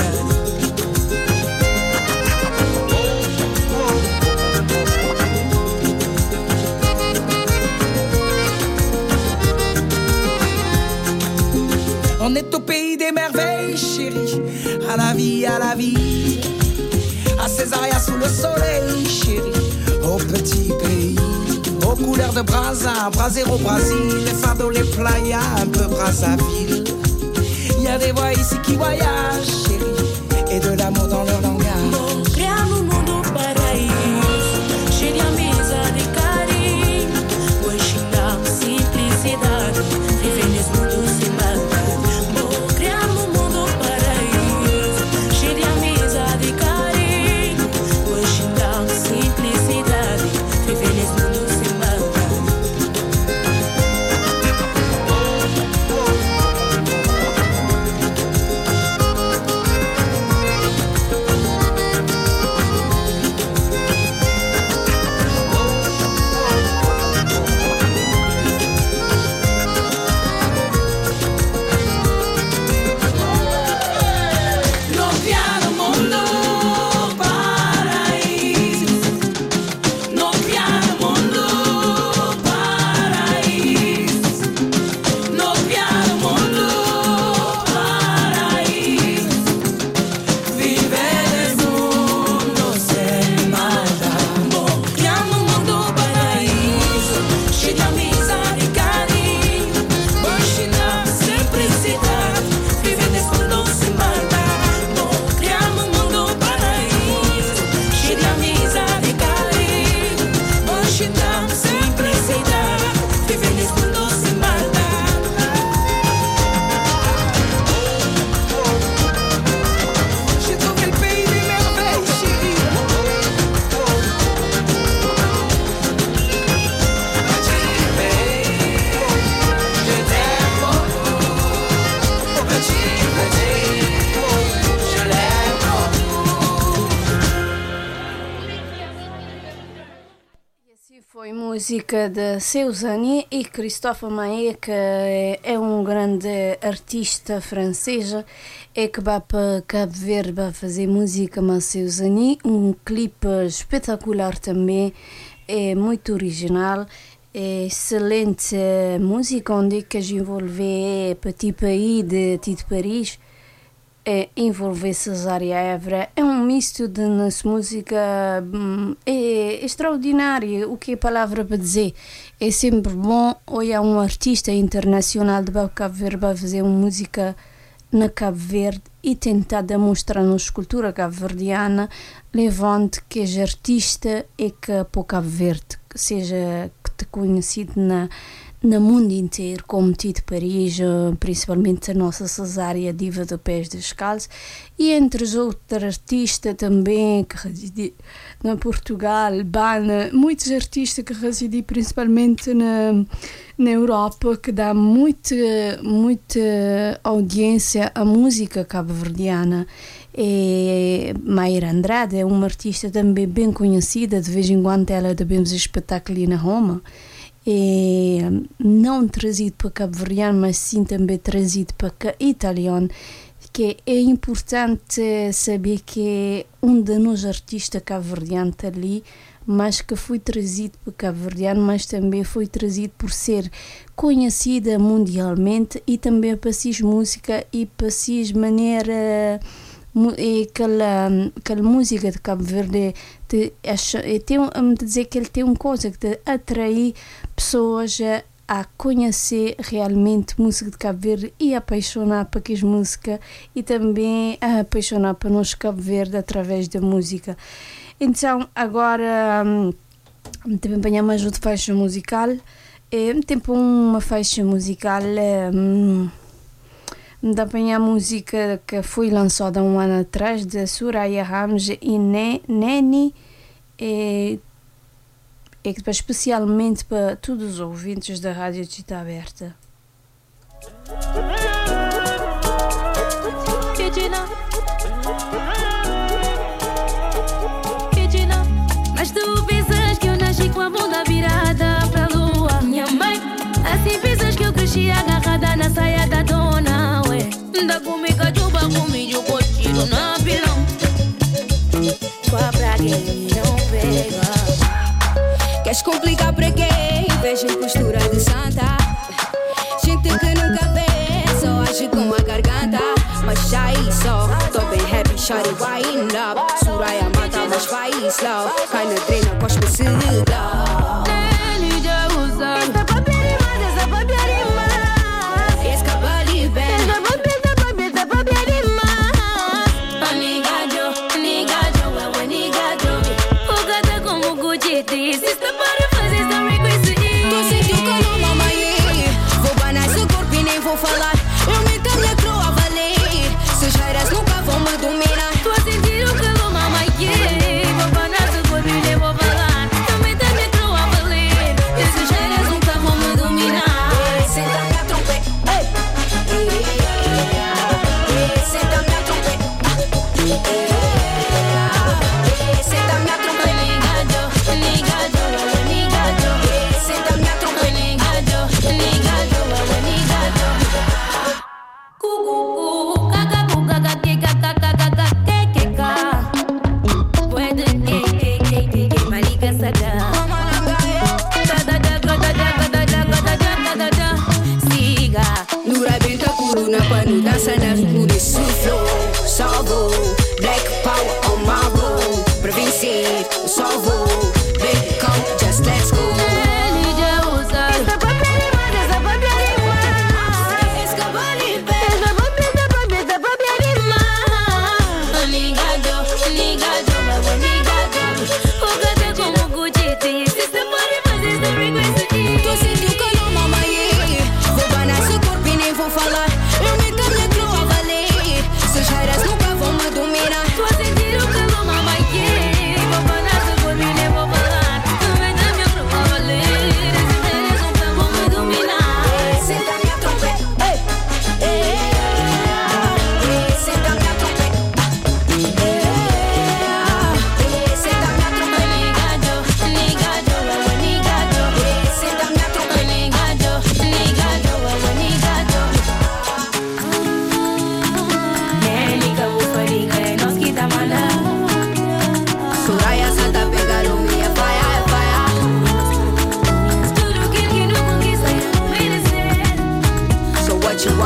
On est au pays des merveilles, chérie. À la vie, à la vie. À Césaria sous le soleil, chérie. Au petit pays. Aux couleurs de Brazza, Brasil au Brésil. Les fardeaux, les playas, un peu Brazzaville. Y a des voix ici qui voyagent, chérie. Et de l'amour dans leur langage. Criamos um mundo paraíso, cheio de amizade e carinho, hoje dá simplicidade, viver nesse mundo sem maldade. música de Seusani e Christophe Maé, que é um grande artista francês, é que vai para Cabo Verde para fazer música com Seusani, um clipe espetacular também, é muito original, é excelente música, onde que envolve Petit Pays de Tito Paris, é, envolver Cesária Évora, é um misto de nossa música, é extraordinário. O que é a palavra para dizer? É sempre bom olhar um artista internacional de Cabo Verde para fazer uma música na Cabo Verde e tentar demonstrar na cultura cabo-verdiana, levante que é artista e que para Cabo Verde seja conhecido na no mundo inteiro, como Tito Paris, principalmente a nossa Cesária, diva de pés descalços, e entre os outros artistas também que residem na Portugal, Bana, muitos artistas que residem principalmente na, na Europa, que dá muita, muita audiência à música cabo-verdiana. E Mayra Andrade é uma artista também bem conhecida, de vez em quando ela também faz espetáculo na Roma. É não trazido para cabo-verdiano, mas sim também trazido para italiano, que é importante saber que é um dos artistas cabo-verdianos ali, mas que foi trazido para cabo-verdiano, mas também foi trazido por ser conhecida mundialmente e também para si música e para si maneira. E aquela, aquela música de Cabo Verde te, te, tem, me dizer que ele tem uma coisa que te atrai pessoas a, a conhecer realmente música de Cabo Verde e a apaixonar por aquela música e também a apaixonar por nós Cabo Verde através da música. Então agora também apanhar mais outra faixa musical, é, tem uma faixa musical hum, da apanhar música que foi lançada um ano atrás de Soraya Ramos e Neni, é, é especialmente para todos os ouvintes da Rádio Cita Aberta. Mas tu pensas que eu nasci com a bunda virada pra lua, minha mãe? Assim pensas que eu cresci agarrada na saia da dona? Da comigo juba comigo cotido na pilão. Só pra quem não pega. Queres complicar pra quem? Vejo postura de santa. Gente que nunca vê, só age com a garganta. Mas já só, tô bem happy, shawty wind up. Soraya mata, mas vai slow. Cai na treina, cospe-se dá. Ele já usa. Esta papel mais, esta papel mais. Esse cabelo bem. Vou falar, eu me dou minha crua a valer. Sujeiras nunca vão me dominar. Tô a sentir o calor, mamãe, yeah. Vou banar seu corpo e nem vou falar. Eu me dou minha crua a valer. Sujeiras nunca vão me dominar. Senta minha trompete, senta minha trompete, senta minha trompete, ligado, ligado, ligado. Senta minha trompete, ligado, ligado, ligado. Dança na por isso flow, salvo. Black power on my road. Pra vencer, eu só vou. Baby, come, just let's go. Ele já usa. Essa papel é mais, essa papel é mais. Esse cabelo é bem. Essa papel, essa papel, essa papel é mais. Ligado, ligado, mas ligado. O gato é como Gucci. Se você pode fazer essa request. Tô sentindo calor, mamãe. Vou banar seu corpo e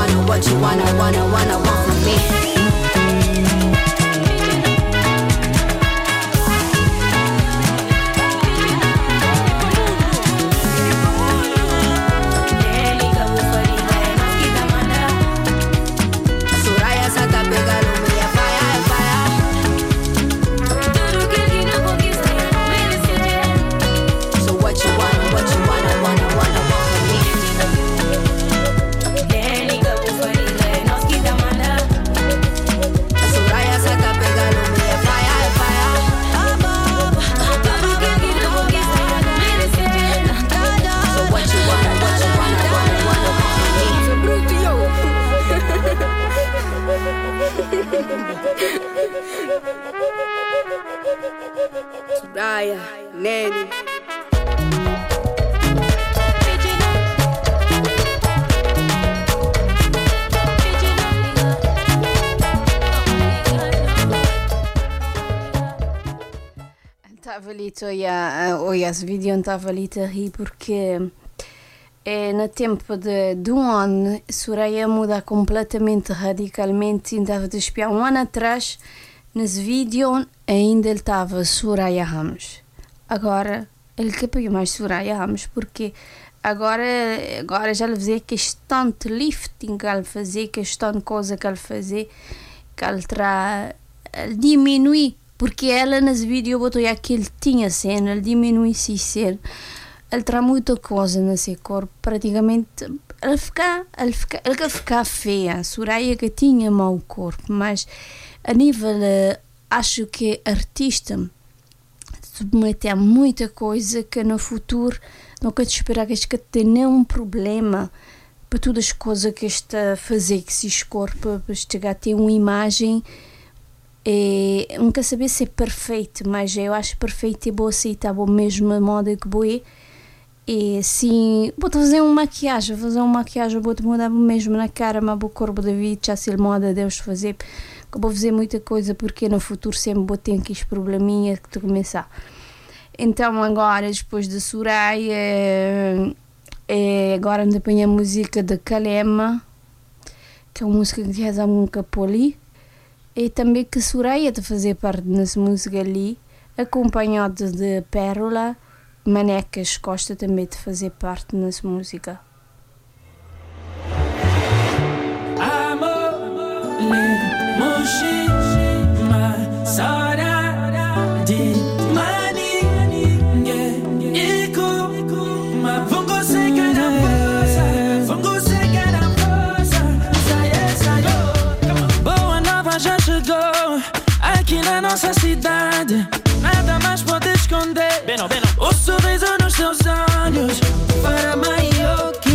wanna, what you wanna, wanna, wanna want from me. Soraya, Nene. Estava ali, olha, olha, esse vídeo não estava ali a rir porque é, no tempo de, de um ano, Soraya muda completamente, radicalmente. Estava a espiar um ano atrás, nesse vídeo ainda ele estava Soraya Ramos. Agora, ele capia mais Soraya Ramos porque agora, agora já lhe vê questão de lifting que ele fazia, questão de coisa que ele fazia, que ele traz, ele diminui. Porque ela nesse vídeo botou que ele tinha cena, ele diminui essa cena, ele traz muita coisa no seu corpo, praticamente ele fica, ele fica, ele quer ficar feia. A Soraya que tinha mau corpo, mas a nível, acho que artista submete a muita coisa que no futuro não quero esperar que este tenha nenhum problema para todas as coisas que está a fazer que se corpo, para chegar a ter uma imagem. E, nunca saber se é perfeito, mas eu acho perfeito e vou aceitar a mesma moda que vou ir. E assim, vou fazer uma maquiagem, fazer uma maquiagem, vou mudar mesmo na cara, mas o corpo da vida já se moda Deus fazer. Eu vou fazer muita coisa porque no futuro sempre vou ter aqueles probleminhas que tu começar. Então agora, depois de Soraya, é, é, agora me apanha a música de Kalema, que é uma música que reza um capoli. E também que Soraya de fazer parte dessa música ali, acompanhado de Pérola, Manecas Costa também de fazer parte nessa música. Aqui na nossa cidade, nada mais pode esconder. Beno, beno. O sorriso nos teus olhos, para maior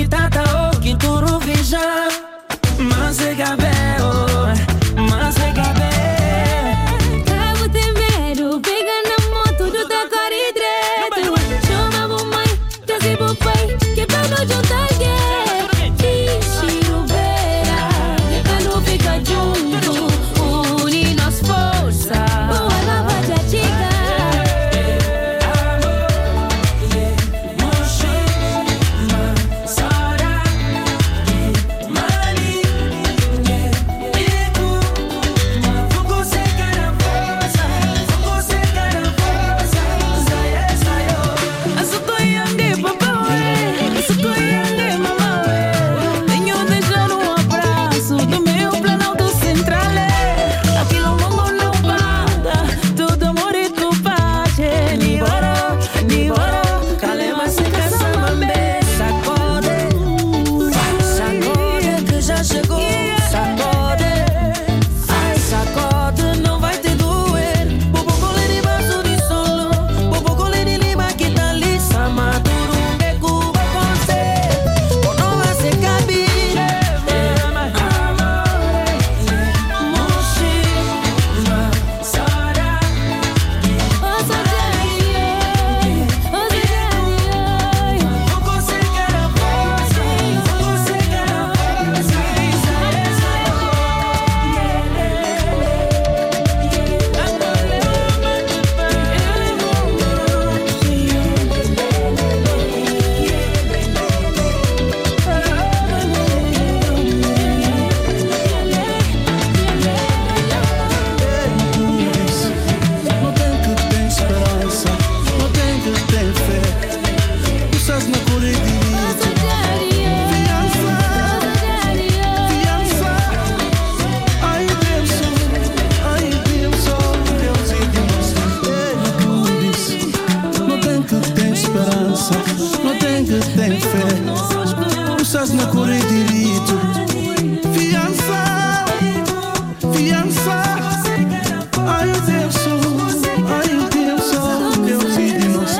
na correr direito. Fiança, fiança. Ai Deus, ai Deus, Deus e de nós.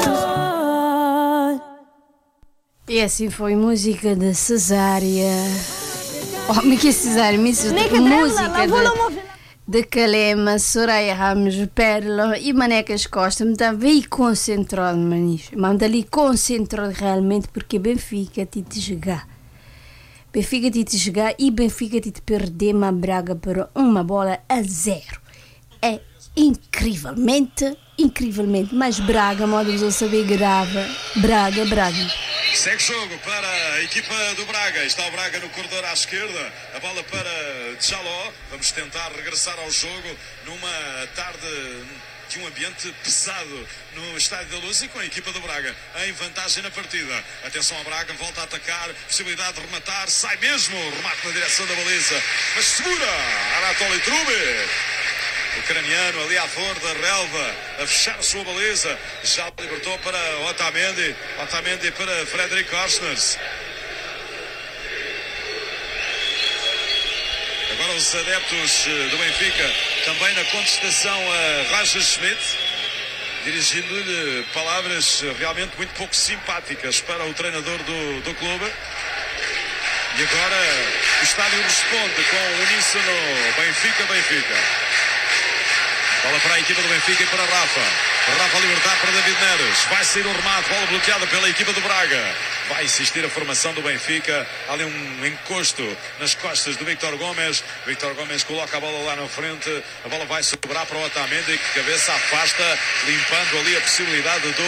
E assim foi música de Cesária. Oh, mas que é Cesária? Música de, de Calema, Soraya Ramos, Pérola e Manecas Costa. Me estava aí concentrado, manis. Mas ali concentrado realmente porque Benfica te te jogar. Benfica te te jogar e Benfica te te perder uma Braga por uma bola a zero. É incrivelmente, incrivelmente. Mas Braga, modo de eu saber, grava. Braga, Braga. Segue jogo para a equipa do Braga. Está o Braga no corredor à esquerda. A bola para Djaló. Vamos tentar regressar ao jogo numa tarde de um ambiente pesado no Estádio da Luz e com a equipa do Braga em vantagem na partida. Atenção ao Braga, volta a atacar. Possibilidade de rematar. Sai mesmo. Remate na direção da baliza. Mas segura Anatoly Trubin. Ucraniano ali à flor da relva, a fechar a sua baliza, já libertou para Otamendi, Otamendi para Frederic Orsners. Agora os adeptos do Benfica também na contestação a Roger Schmidt, dirigindo-lhe palavras realmente muito pouco simpáticas para o treinador do, do clube. E agora o estádio responde com o uníssono Benfica, Benfica. Bola para a equipa do Benfica e para Rafa. Rafa a libertar para David Neres. Vai sair o remate, bola bloqueada pela equipa do Braga. Vai insistir a formação do Benfica. Há ali um encosto nas costas do Víctor Gomes. Víctor Gomes coloca a bola lá na frente. A bola vai sobrar para o Otamendi, que cabeça afasta, limpando ali a possibilidade do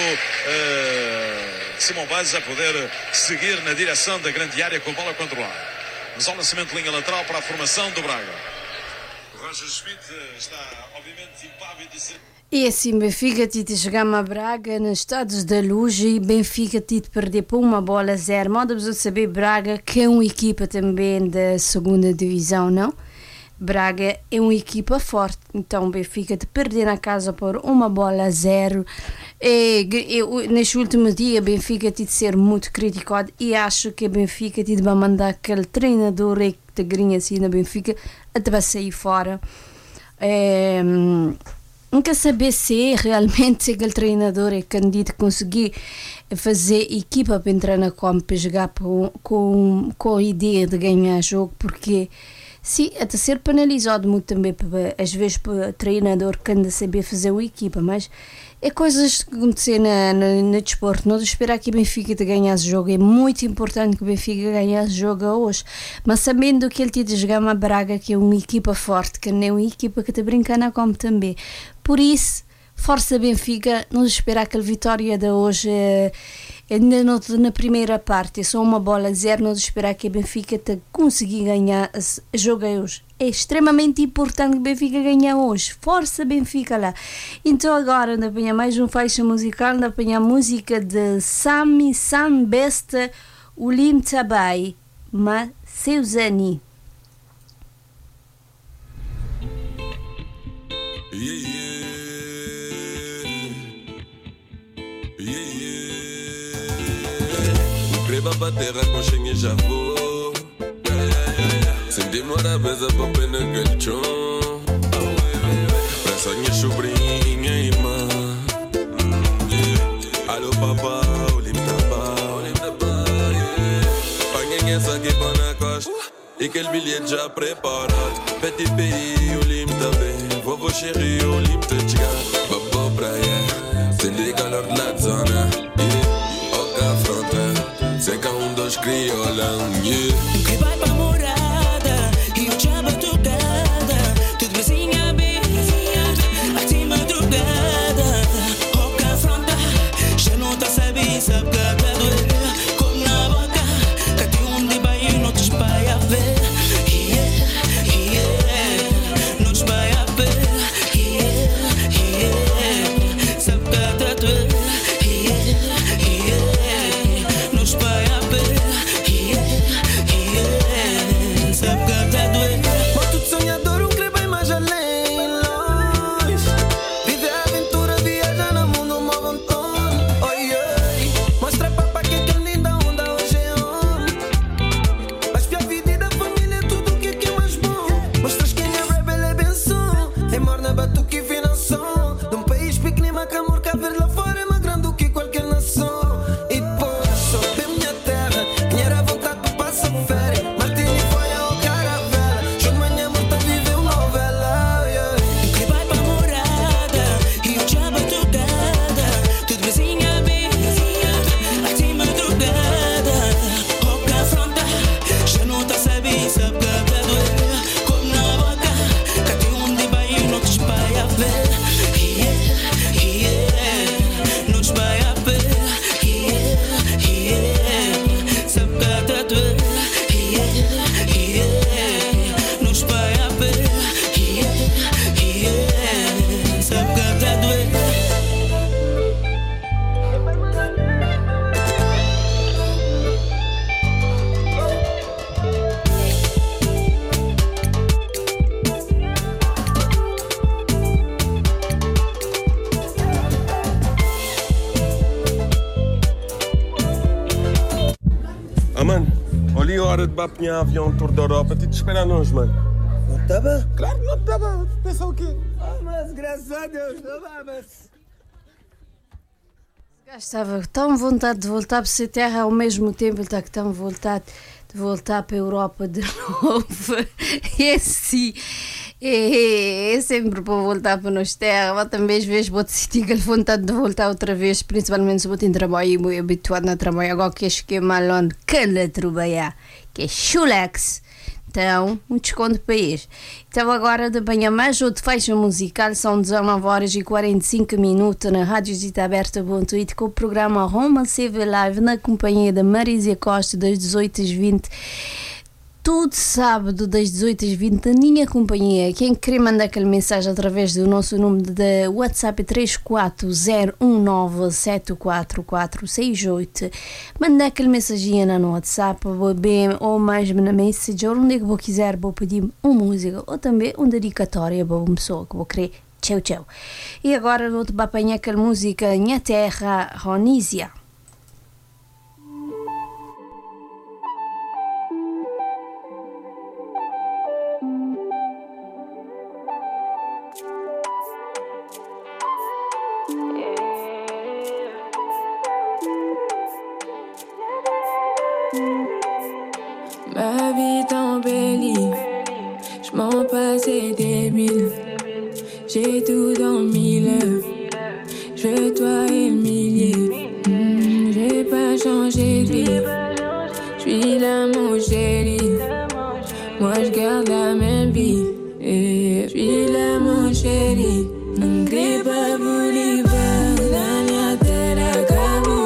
uh, Simão Banza poder seguir na direção da grande área com a bola controlada. Mas ao lançamento de linha lateral para a formação do Braga. Roger Schmidt está obviamente impávido de ser... E assim Benfica te chegar a Braga nos Estados da Luz e Benfica te perder por uma bola a zero. Modo-vos a saber Braga, que é uma equipa também da segunda divisão, não? Braga é uma equipa forte, então Benfica te perder na casa por uma bola a zero. E, e, neste último dia Benfica te ser muito criticado e acho que Benfica te vai mandar aquele treinador que te grinha assim na Benfica até vai sair fora. É, não quer saber se realmente se aquele treinador é candidato a conseguir fazer equipa para entrar na Copa para jogar com, com, com a ideia de ganhar jogo, porque sim, até ser penalizado muito também, às vezes, para o treinador que anda a saber fazer uma equipa, mas é coisas que acontecem na, na, no desporto. Não esperar que o Benfica te ganhasse jogo. É muito importante que o Benfica ganhasse jogo hoje, mas sabendo que ele tinha de jogar uma Braga, que é uma equipa forte, que não é uma equipa que te brinca na Copa também. Por isso, força Benfica, não esperar aquela vitória de hoje. É, ainda não, na primeira parte, é só uma bola a zero, não esperar que a Benfica te conseguir ganhar o jogo hoje. É extremamente importante que o Benfica ganhe hoje. Força Benfica lá. Então agora ainda apanhar mais um faixa musical, ainda apanhar a música de Sami Sam Besta Ulim Tabai Ma Seuzani. Yeah, yeah. Yeah, yeah. Greba bater a conchinha e já vou. Sem demorar, beza pra pena que chão. Pressa minha sobrinha e irmã. Alô papá, o lim tapa. Panguem essa aqui pra na costa. E aquele bilhete já preparado. Petit pays, o lim tá bem. Vovô chéri, o lim tá chegando. Babô praia, sem de calor de la zona. Oca fronteira, sem cá um dos criolão. Que vai pra morada e o diabo tocada. Tudo vizinha bem, até madrugada. Oca fronteira, já não tá sabendo, sabe que tá doendo. Com na boca, que tem um de bairro, não te vai a ver. Yeah. hora de apanhar avião tour da Europa. Tive de esperar nós, mano. Não estava? Claro que não estava. Pensa o quê? Ah, mas graças a Deus, não vamos. Estava tão vontade de voltar para essa terra, ao mesmo tempo ele está tão vontade de voltar para a Europa de novo. É sim, é, é sempre para voltar para nossa terra, mas também às vezes vou sentir aquela vontade de voltar outra vez, principalmente se vou ter trabalho e muito habituado na trabalho, agora que é mais longe que na trabalhar, que é chulex. Então, um desconto para este. Então agora de manhã mais outro fecho musical, são dezanove horas e quarenta e cinco minutos na Rádio Gita Aberta ponto it com o programa Roma C V Live na companhia da Marísia Costa das dezoito às vinte. Todo sábado das dezoito às vinte na minha companhia. Quem querer mandar aquela mensagem através do nosso número de WhatsApp é três quatro zero um nove sete quatro quatro seis oito. Mandar aquela mensaginha no WhatsApp bem, ou mais na Messenger, onde é que vou quiser, vou pedir uma música ou também uma dedicatória para uma pessoa que vou querer. Tchau, tchau. E agora vou-te apanhar aquela música Minha Terra, Ronísia. Ma vie t'embellit, je m'en passais débile. J'ai tout dans le mille, je veux toi et le millier. Mmh, j'ai pas changé de vie, je suis là mon chéri. Moi je garde la même vie, je suis là mon chéri. N'gré pas vous libre, la mia terra cabo.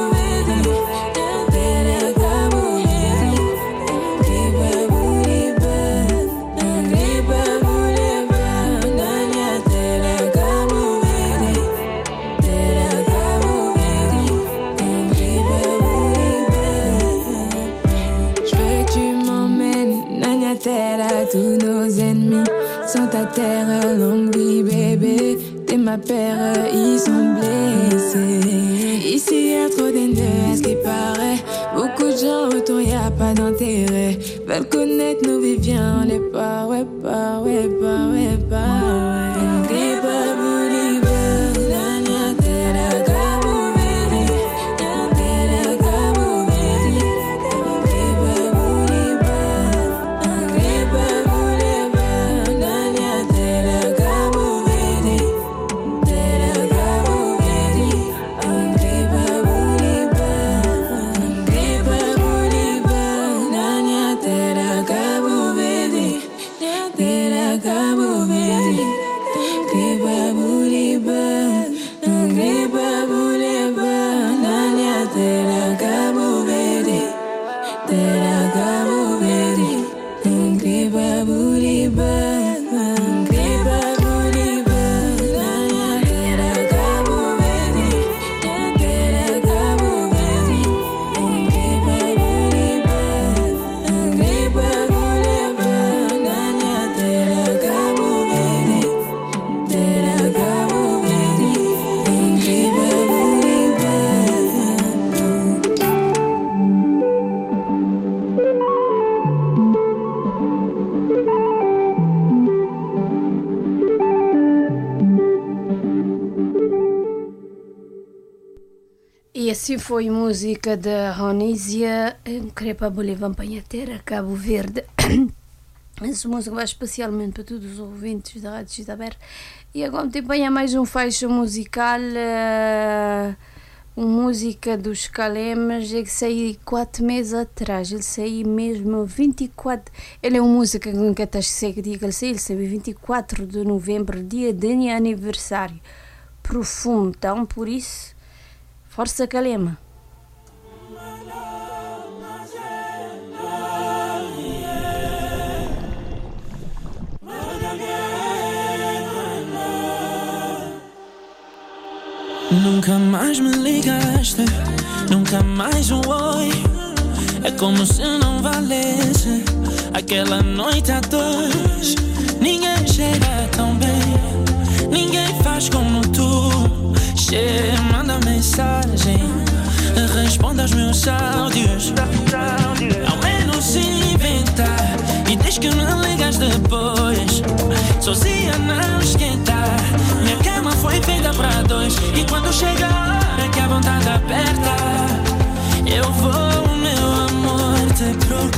Tous nos ennemis sont à terre, longue vie bébé. T'es ma paire, ils sont blessés. Ici y'a trop d'ennemis, à ce qui paraît. Beaucoup de gens autour, y'a pas d'intérêt. Veulent connaître nos vies, viens, on les pas, ouais, pas, ouais, pas, ouais, pas, ouais. On crie pas pour libre, la mia terra cabo verde. La terra cabo verde. On crie pas pour libre, on crie pas pour libre. La mia terra cabo verde. Terra cabo verde. On crie pas pour libre, on crie pas pour libre. La mia terra cabo verde. Terra cabo verde. Crie pas pour libre, on crie pas pour libre. La mia terra cabo verde. Terra cabo verde. On crie pas pour libre, on crie pas pour libre. La mia terra cabo verde. Terra cabo verde. On crie pas pour libre, on crie pas pour libre. La mia terra cabo verde. Terra cabo verde. On crie pas pour libre. E assim foi música da Ronísia, Crepa Bolívar Panhateira, Cabo Verde. Essa música vai especialmente para todos os ouvintes da Rádio Gita Aberta. E agora tem bem mais um fecho musical, uh, uma música dos Calemas, é que saiu quatro meses atrás. Ele saiu mesmo vinte e quatro. Ele é uma música que nunca está seca, diga ele saiu, ele saiu vinte e quatro de novembro, dia de aniversário. Profundo, então por isso, força Calema. Nunca mais me ligaste, nunca mais um oi. É como se não valesse aquela noite a dois. Ninguém chega tão bem, ninguém faz como tu. Che, manda mensagem, responde aos meus áudios. Ao menos sim, sozinha não esquentar. Minha cama foi feita pra dois, e quando chega a hora que a vontade aperta, eu vou, meu amor, te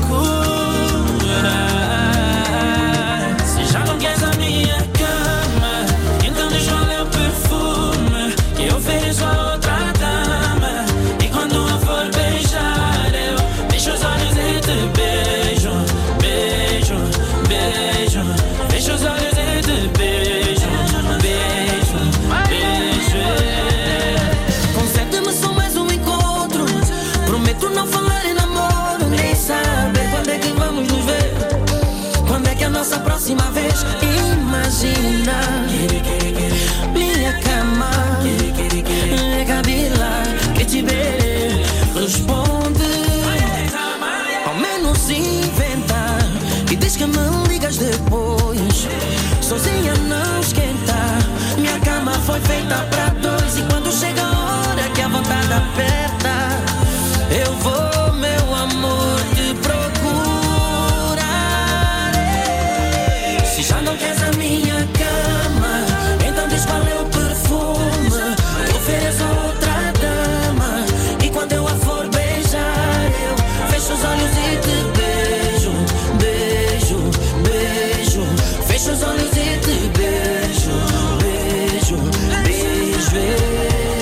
procurar. Se já não queres a minha cama, então deixa o meu perfume, que eu ofereço a outra dama. E quando a for beijar, eu fecho os olhos e te beijo, beijo, beijo. Fecho os olhos e te beijo, beijo, beijo. Concede-me só mais um encontro, prometo não falar em namoro, nem saber quando é que vamos nos ver, quando é que é a nossa próxima vez. Imagina minha cama, é Kabila que te vê, responde, ao menos inventa, e diz que me ligas depois. Sozinha não esquenta, minha cama foi feita pra dois, e quando chega a hora que a vontade aperta, eu vou, meu amor, te procurar. Se já não queres a minha cama, então diz qual é o perfume, eu ofereço a outra dama. E quando eu a for beijar, eu fecho os olhos e te beijo, beijo, beijo. Fecho os olhos e te beijo, beijo, beijo.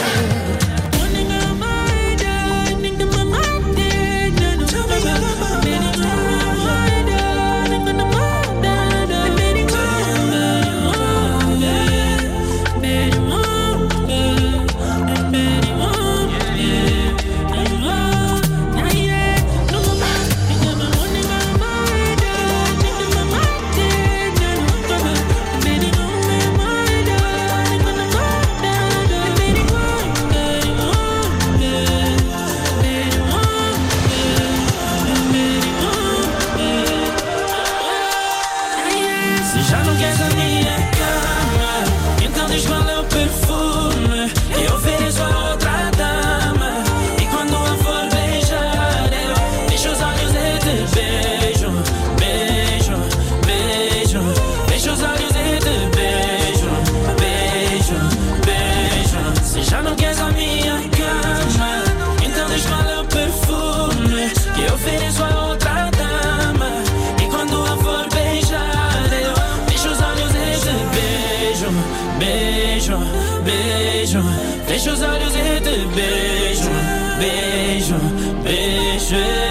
Fecho os olhos e te beijo, beijo, beijo.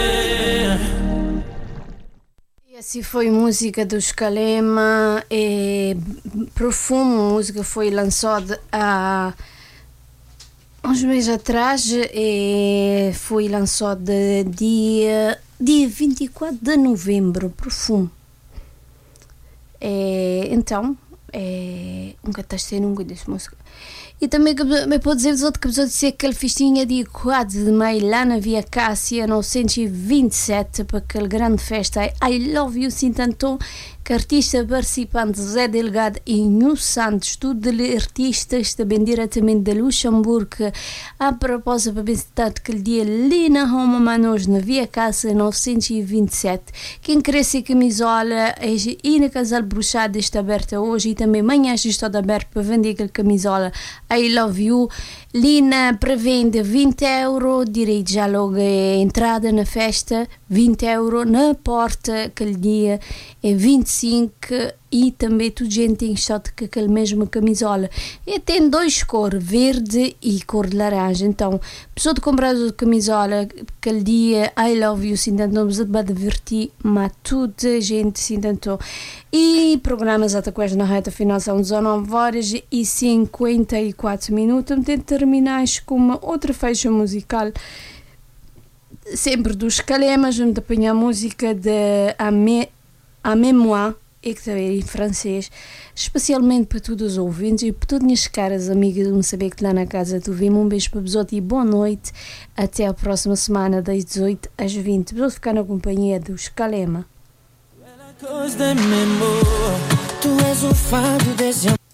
E assim foi música do Escalema, e Perfume, música foi lançada há uns meses atrás, e foi lançada dia, dia vinte e quatro de novembro, Perfume. E, então, é um catastro nunca desse música. E também me pode dizer-vos outro que precisa dizer aquele festinha dia quatro de maio lá na Via Cássia novecentos e vinte e sete para aquela grande festa I Love You Sim Tanto, que artista participante Zé Delgado e Nhu Santos, tudo de artistas também diretamente de Luxemburgo, a propósito para visitar aquele dia ali na Roma Manos na Via Cássia novecentos e vinte e sete. Quem cresce camisola e na Casal Bruxada está aberta hoje, e também amanhã está aberto para vender aquela camisola I Love You. Lina pré-venda vinte euros, direito já logo a entrada na festa, vinte euros na porta, aquele dia é vinte e cinco, e também toda gente tem shot com aquela mesma camisola. E tem dois cores, verde e cor de laranja. Então, pessoa de comprar a camisola, aquele dia I Love You, sim, tanto nos vai divertir, mas toda gente sim, tanto. E programas até quase na reta final são dezanove horas e cinquenta e quatro minutos. Tento terminar com uma outra faixa musical, sempre dos Escalemas. Vamos apanhar a música de A Mémoire, e que também em francês, especialmente para todos os ouvintes e para todas as caras amigas de me saber que lá na casa tu vimos. Um beijo para vos e boa noite. Até a próxima semana, das dezoito às vinte. Vou ficar na companhia do Escalema. Cause de mes mots, tu es au fado des yeux.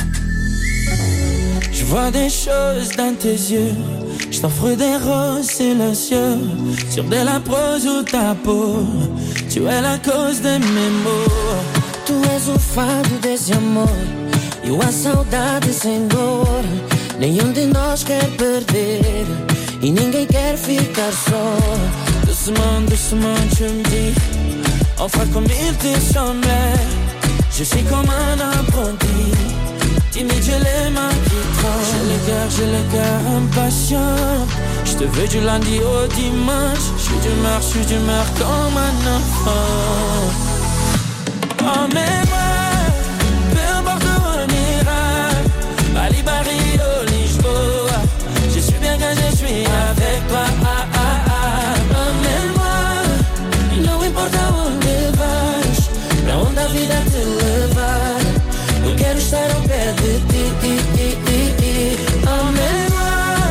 Je vois des choses dans tes yeux. Je t'offre des roses silencieux sur de la prose ou ta peau. Tu es la cause de mes mots. Tu es és o fado desse amor e a saudade sem dor. Nenhum de nós quer perder e ninguém quer ficar só. Doucement, doucement, tu me dis enfin comme il te semblait. Je suis comme un apprenti, timide, j'ai les mains qui tremblent. J'ai le cœur, j'ai le cœur impatient. Je te veux du lundi au dimanche. Je suis d'humeur, je suis d'humeur comme un enfant. Emmène-moi, peu importe où on ira, Bali, Paris, au Lisboa. Je suis bien quand je suis avec toi. Ah, ah, ah. Emmène-moi, e não importa onde vais, pra onde a vida te levar. Eu quero estar ao pé de ti. Emmène-moi.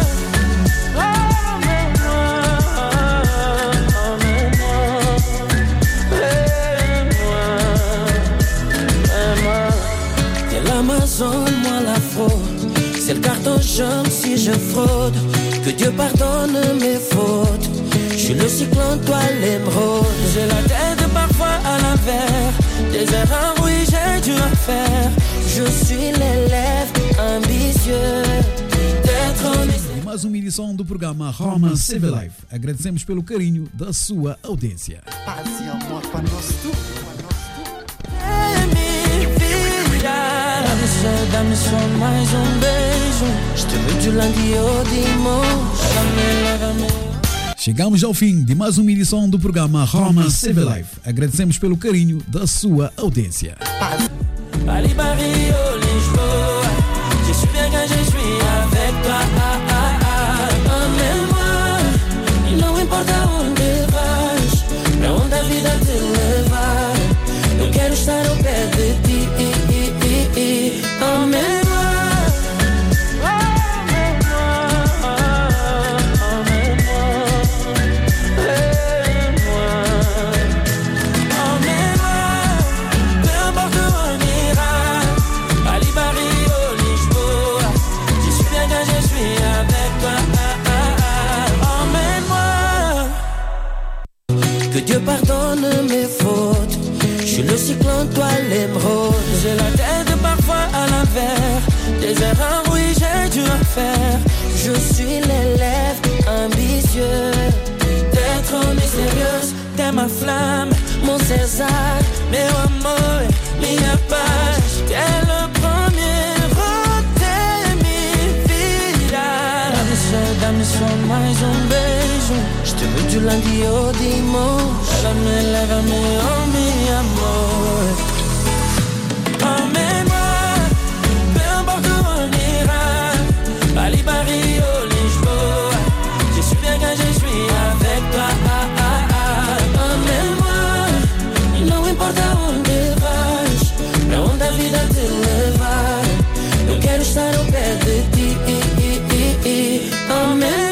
Moi la faute, c'est le carton jaune si je fraude. Que Dieu pardonne mes fautes. Je suis le cyclone, toi l'émeraude. J'ai la tête parfois à l'envers. Des erreurs, oui, j'ai dû en faire. Je suis l'élève ambitieux d'être ambitieux. E mais uma edição do programa Roma C V Live. Agradecemos pelo carinho da sua audiência. Paz e amor para nós tudo. Dá-me só mais um beijo. Je te veux du lundi au dimanche. Leva-me, leva-me. Chegamos ao fim de mais uma edição do programa Roma C V Live. Agradecemos pelo carinho da sua audiência. Paris, Paris, au Lisboa. Je suis bien quand je suis avec toi. Ah, ah, ah. Emmène-moi, e não importa onde vais, pra onde a vida te levar. Eu quero estar ao pé de ti. Emmène-moi. Que Dieu pardonne mes fautes. Je suis le cyclone, toi l'émeraude. J'ai la tête parfois à l'envers. Des erreurs, oui, j'ai dû en faire. Je suis l'élève ambitieux d'être mystérieuse. T'es ma flamme, mon César, meu amor, minha paz. T'es le premier, oh, t'es mi vida. Dá-me só, dá-me só mais um beijo. Je te veux du lundi au dimanche. Lève-me, lève-me, oh mi amor. Emmène-moi, peu importe où on ira, Bali, Paris, au Lisboa. Je suis bien quand je suis avec toi. Ah, ah, ah. Emmène-moi, e não importa onde vais, pra onde a vida te levar. Eu quero estar ao pé de ti. Emmène-moi.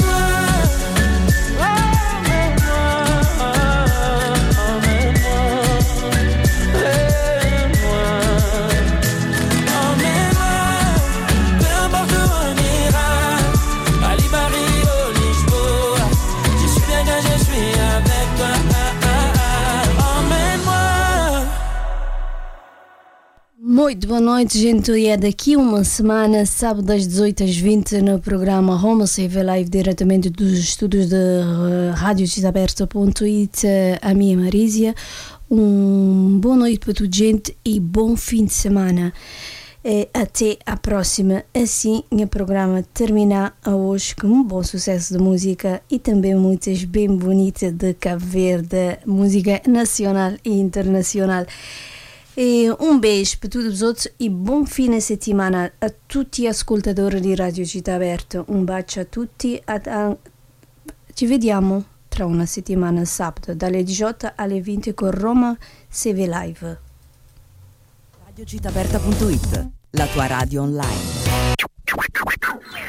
Muito boa noite, gente. E é daqui uma semana, sábado às dezoito às vinte, no programa Roma C V Live, diretamente dos estúdios de uh, rádio desaberta ponto it, uh, a minha Marísia. Um boa noite para toda gente e bom fim de semana. E até a próxima. Assim, o programa termina hoje com um bom sucesso de música e também muitas bem bonitas de Cabo Verde, música nacional e internacional. E um beijo para todos os outros e bom fim de settimana a tutti gli ascoltatori di Radio Città Aberta. Un bacio a tutti. Ci vediamo tra una settimana, sabato, dalle diciotto alle venti con Roma C V Live. radio città aberta punto it, la tua radio online.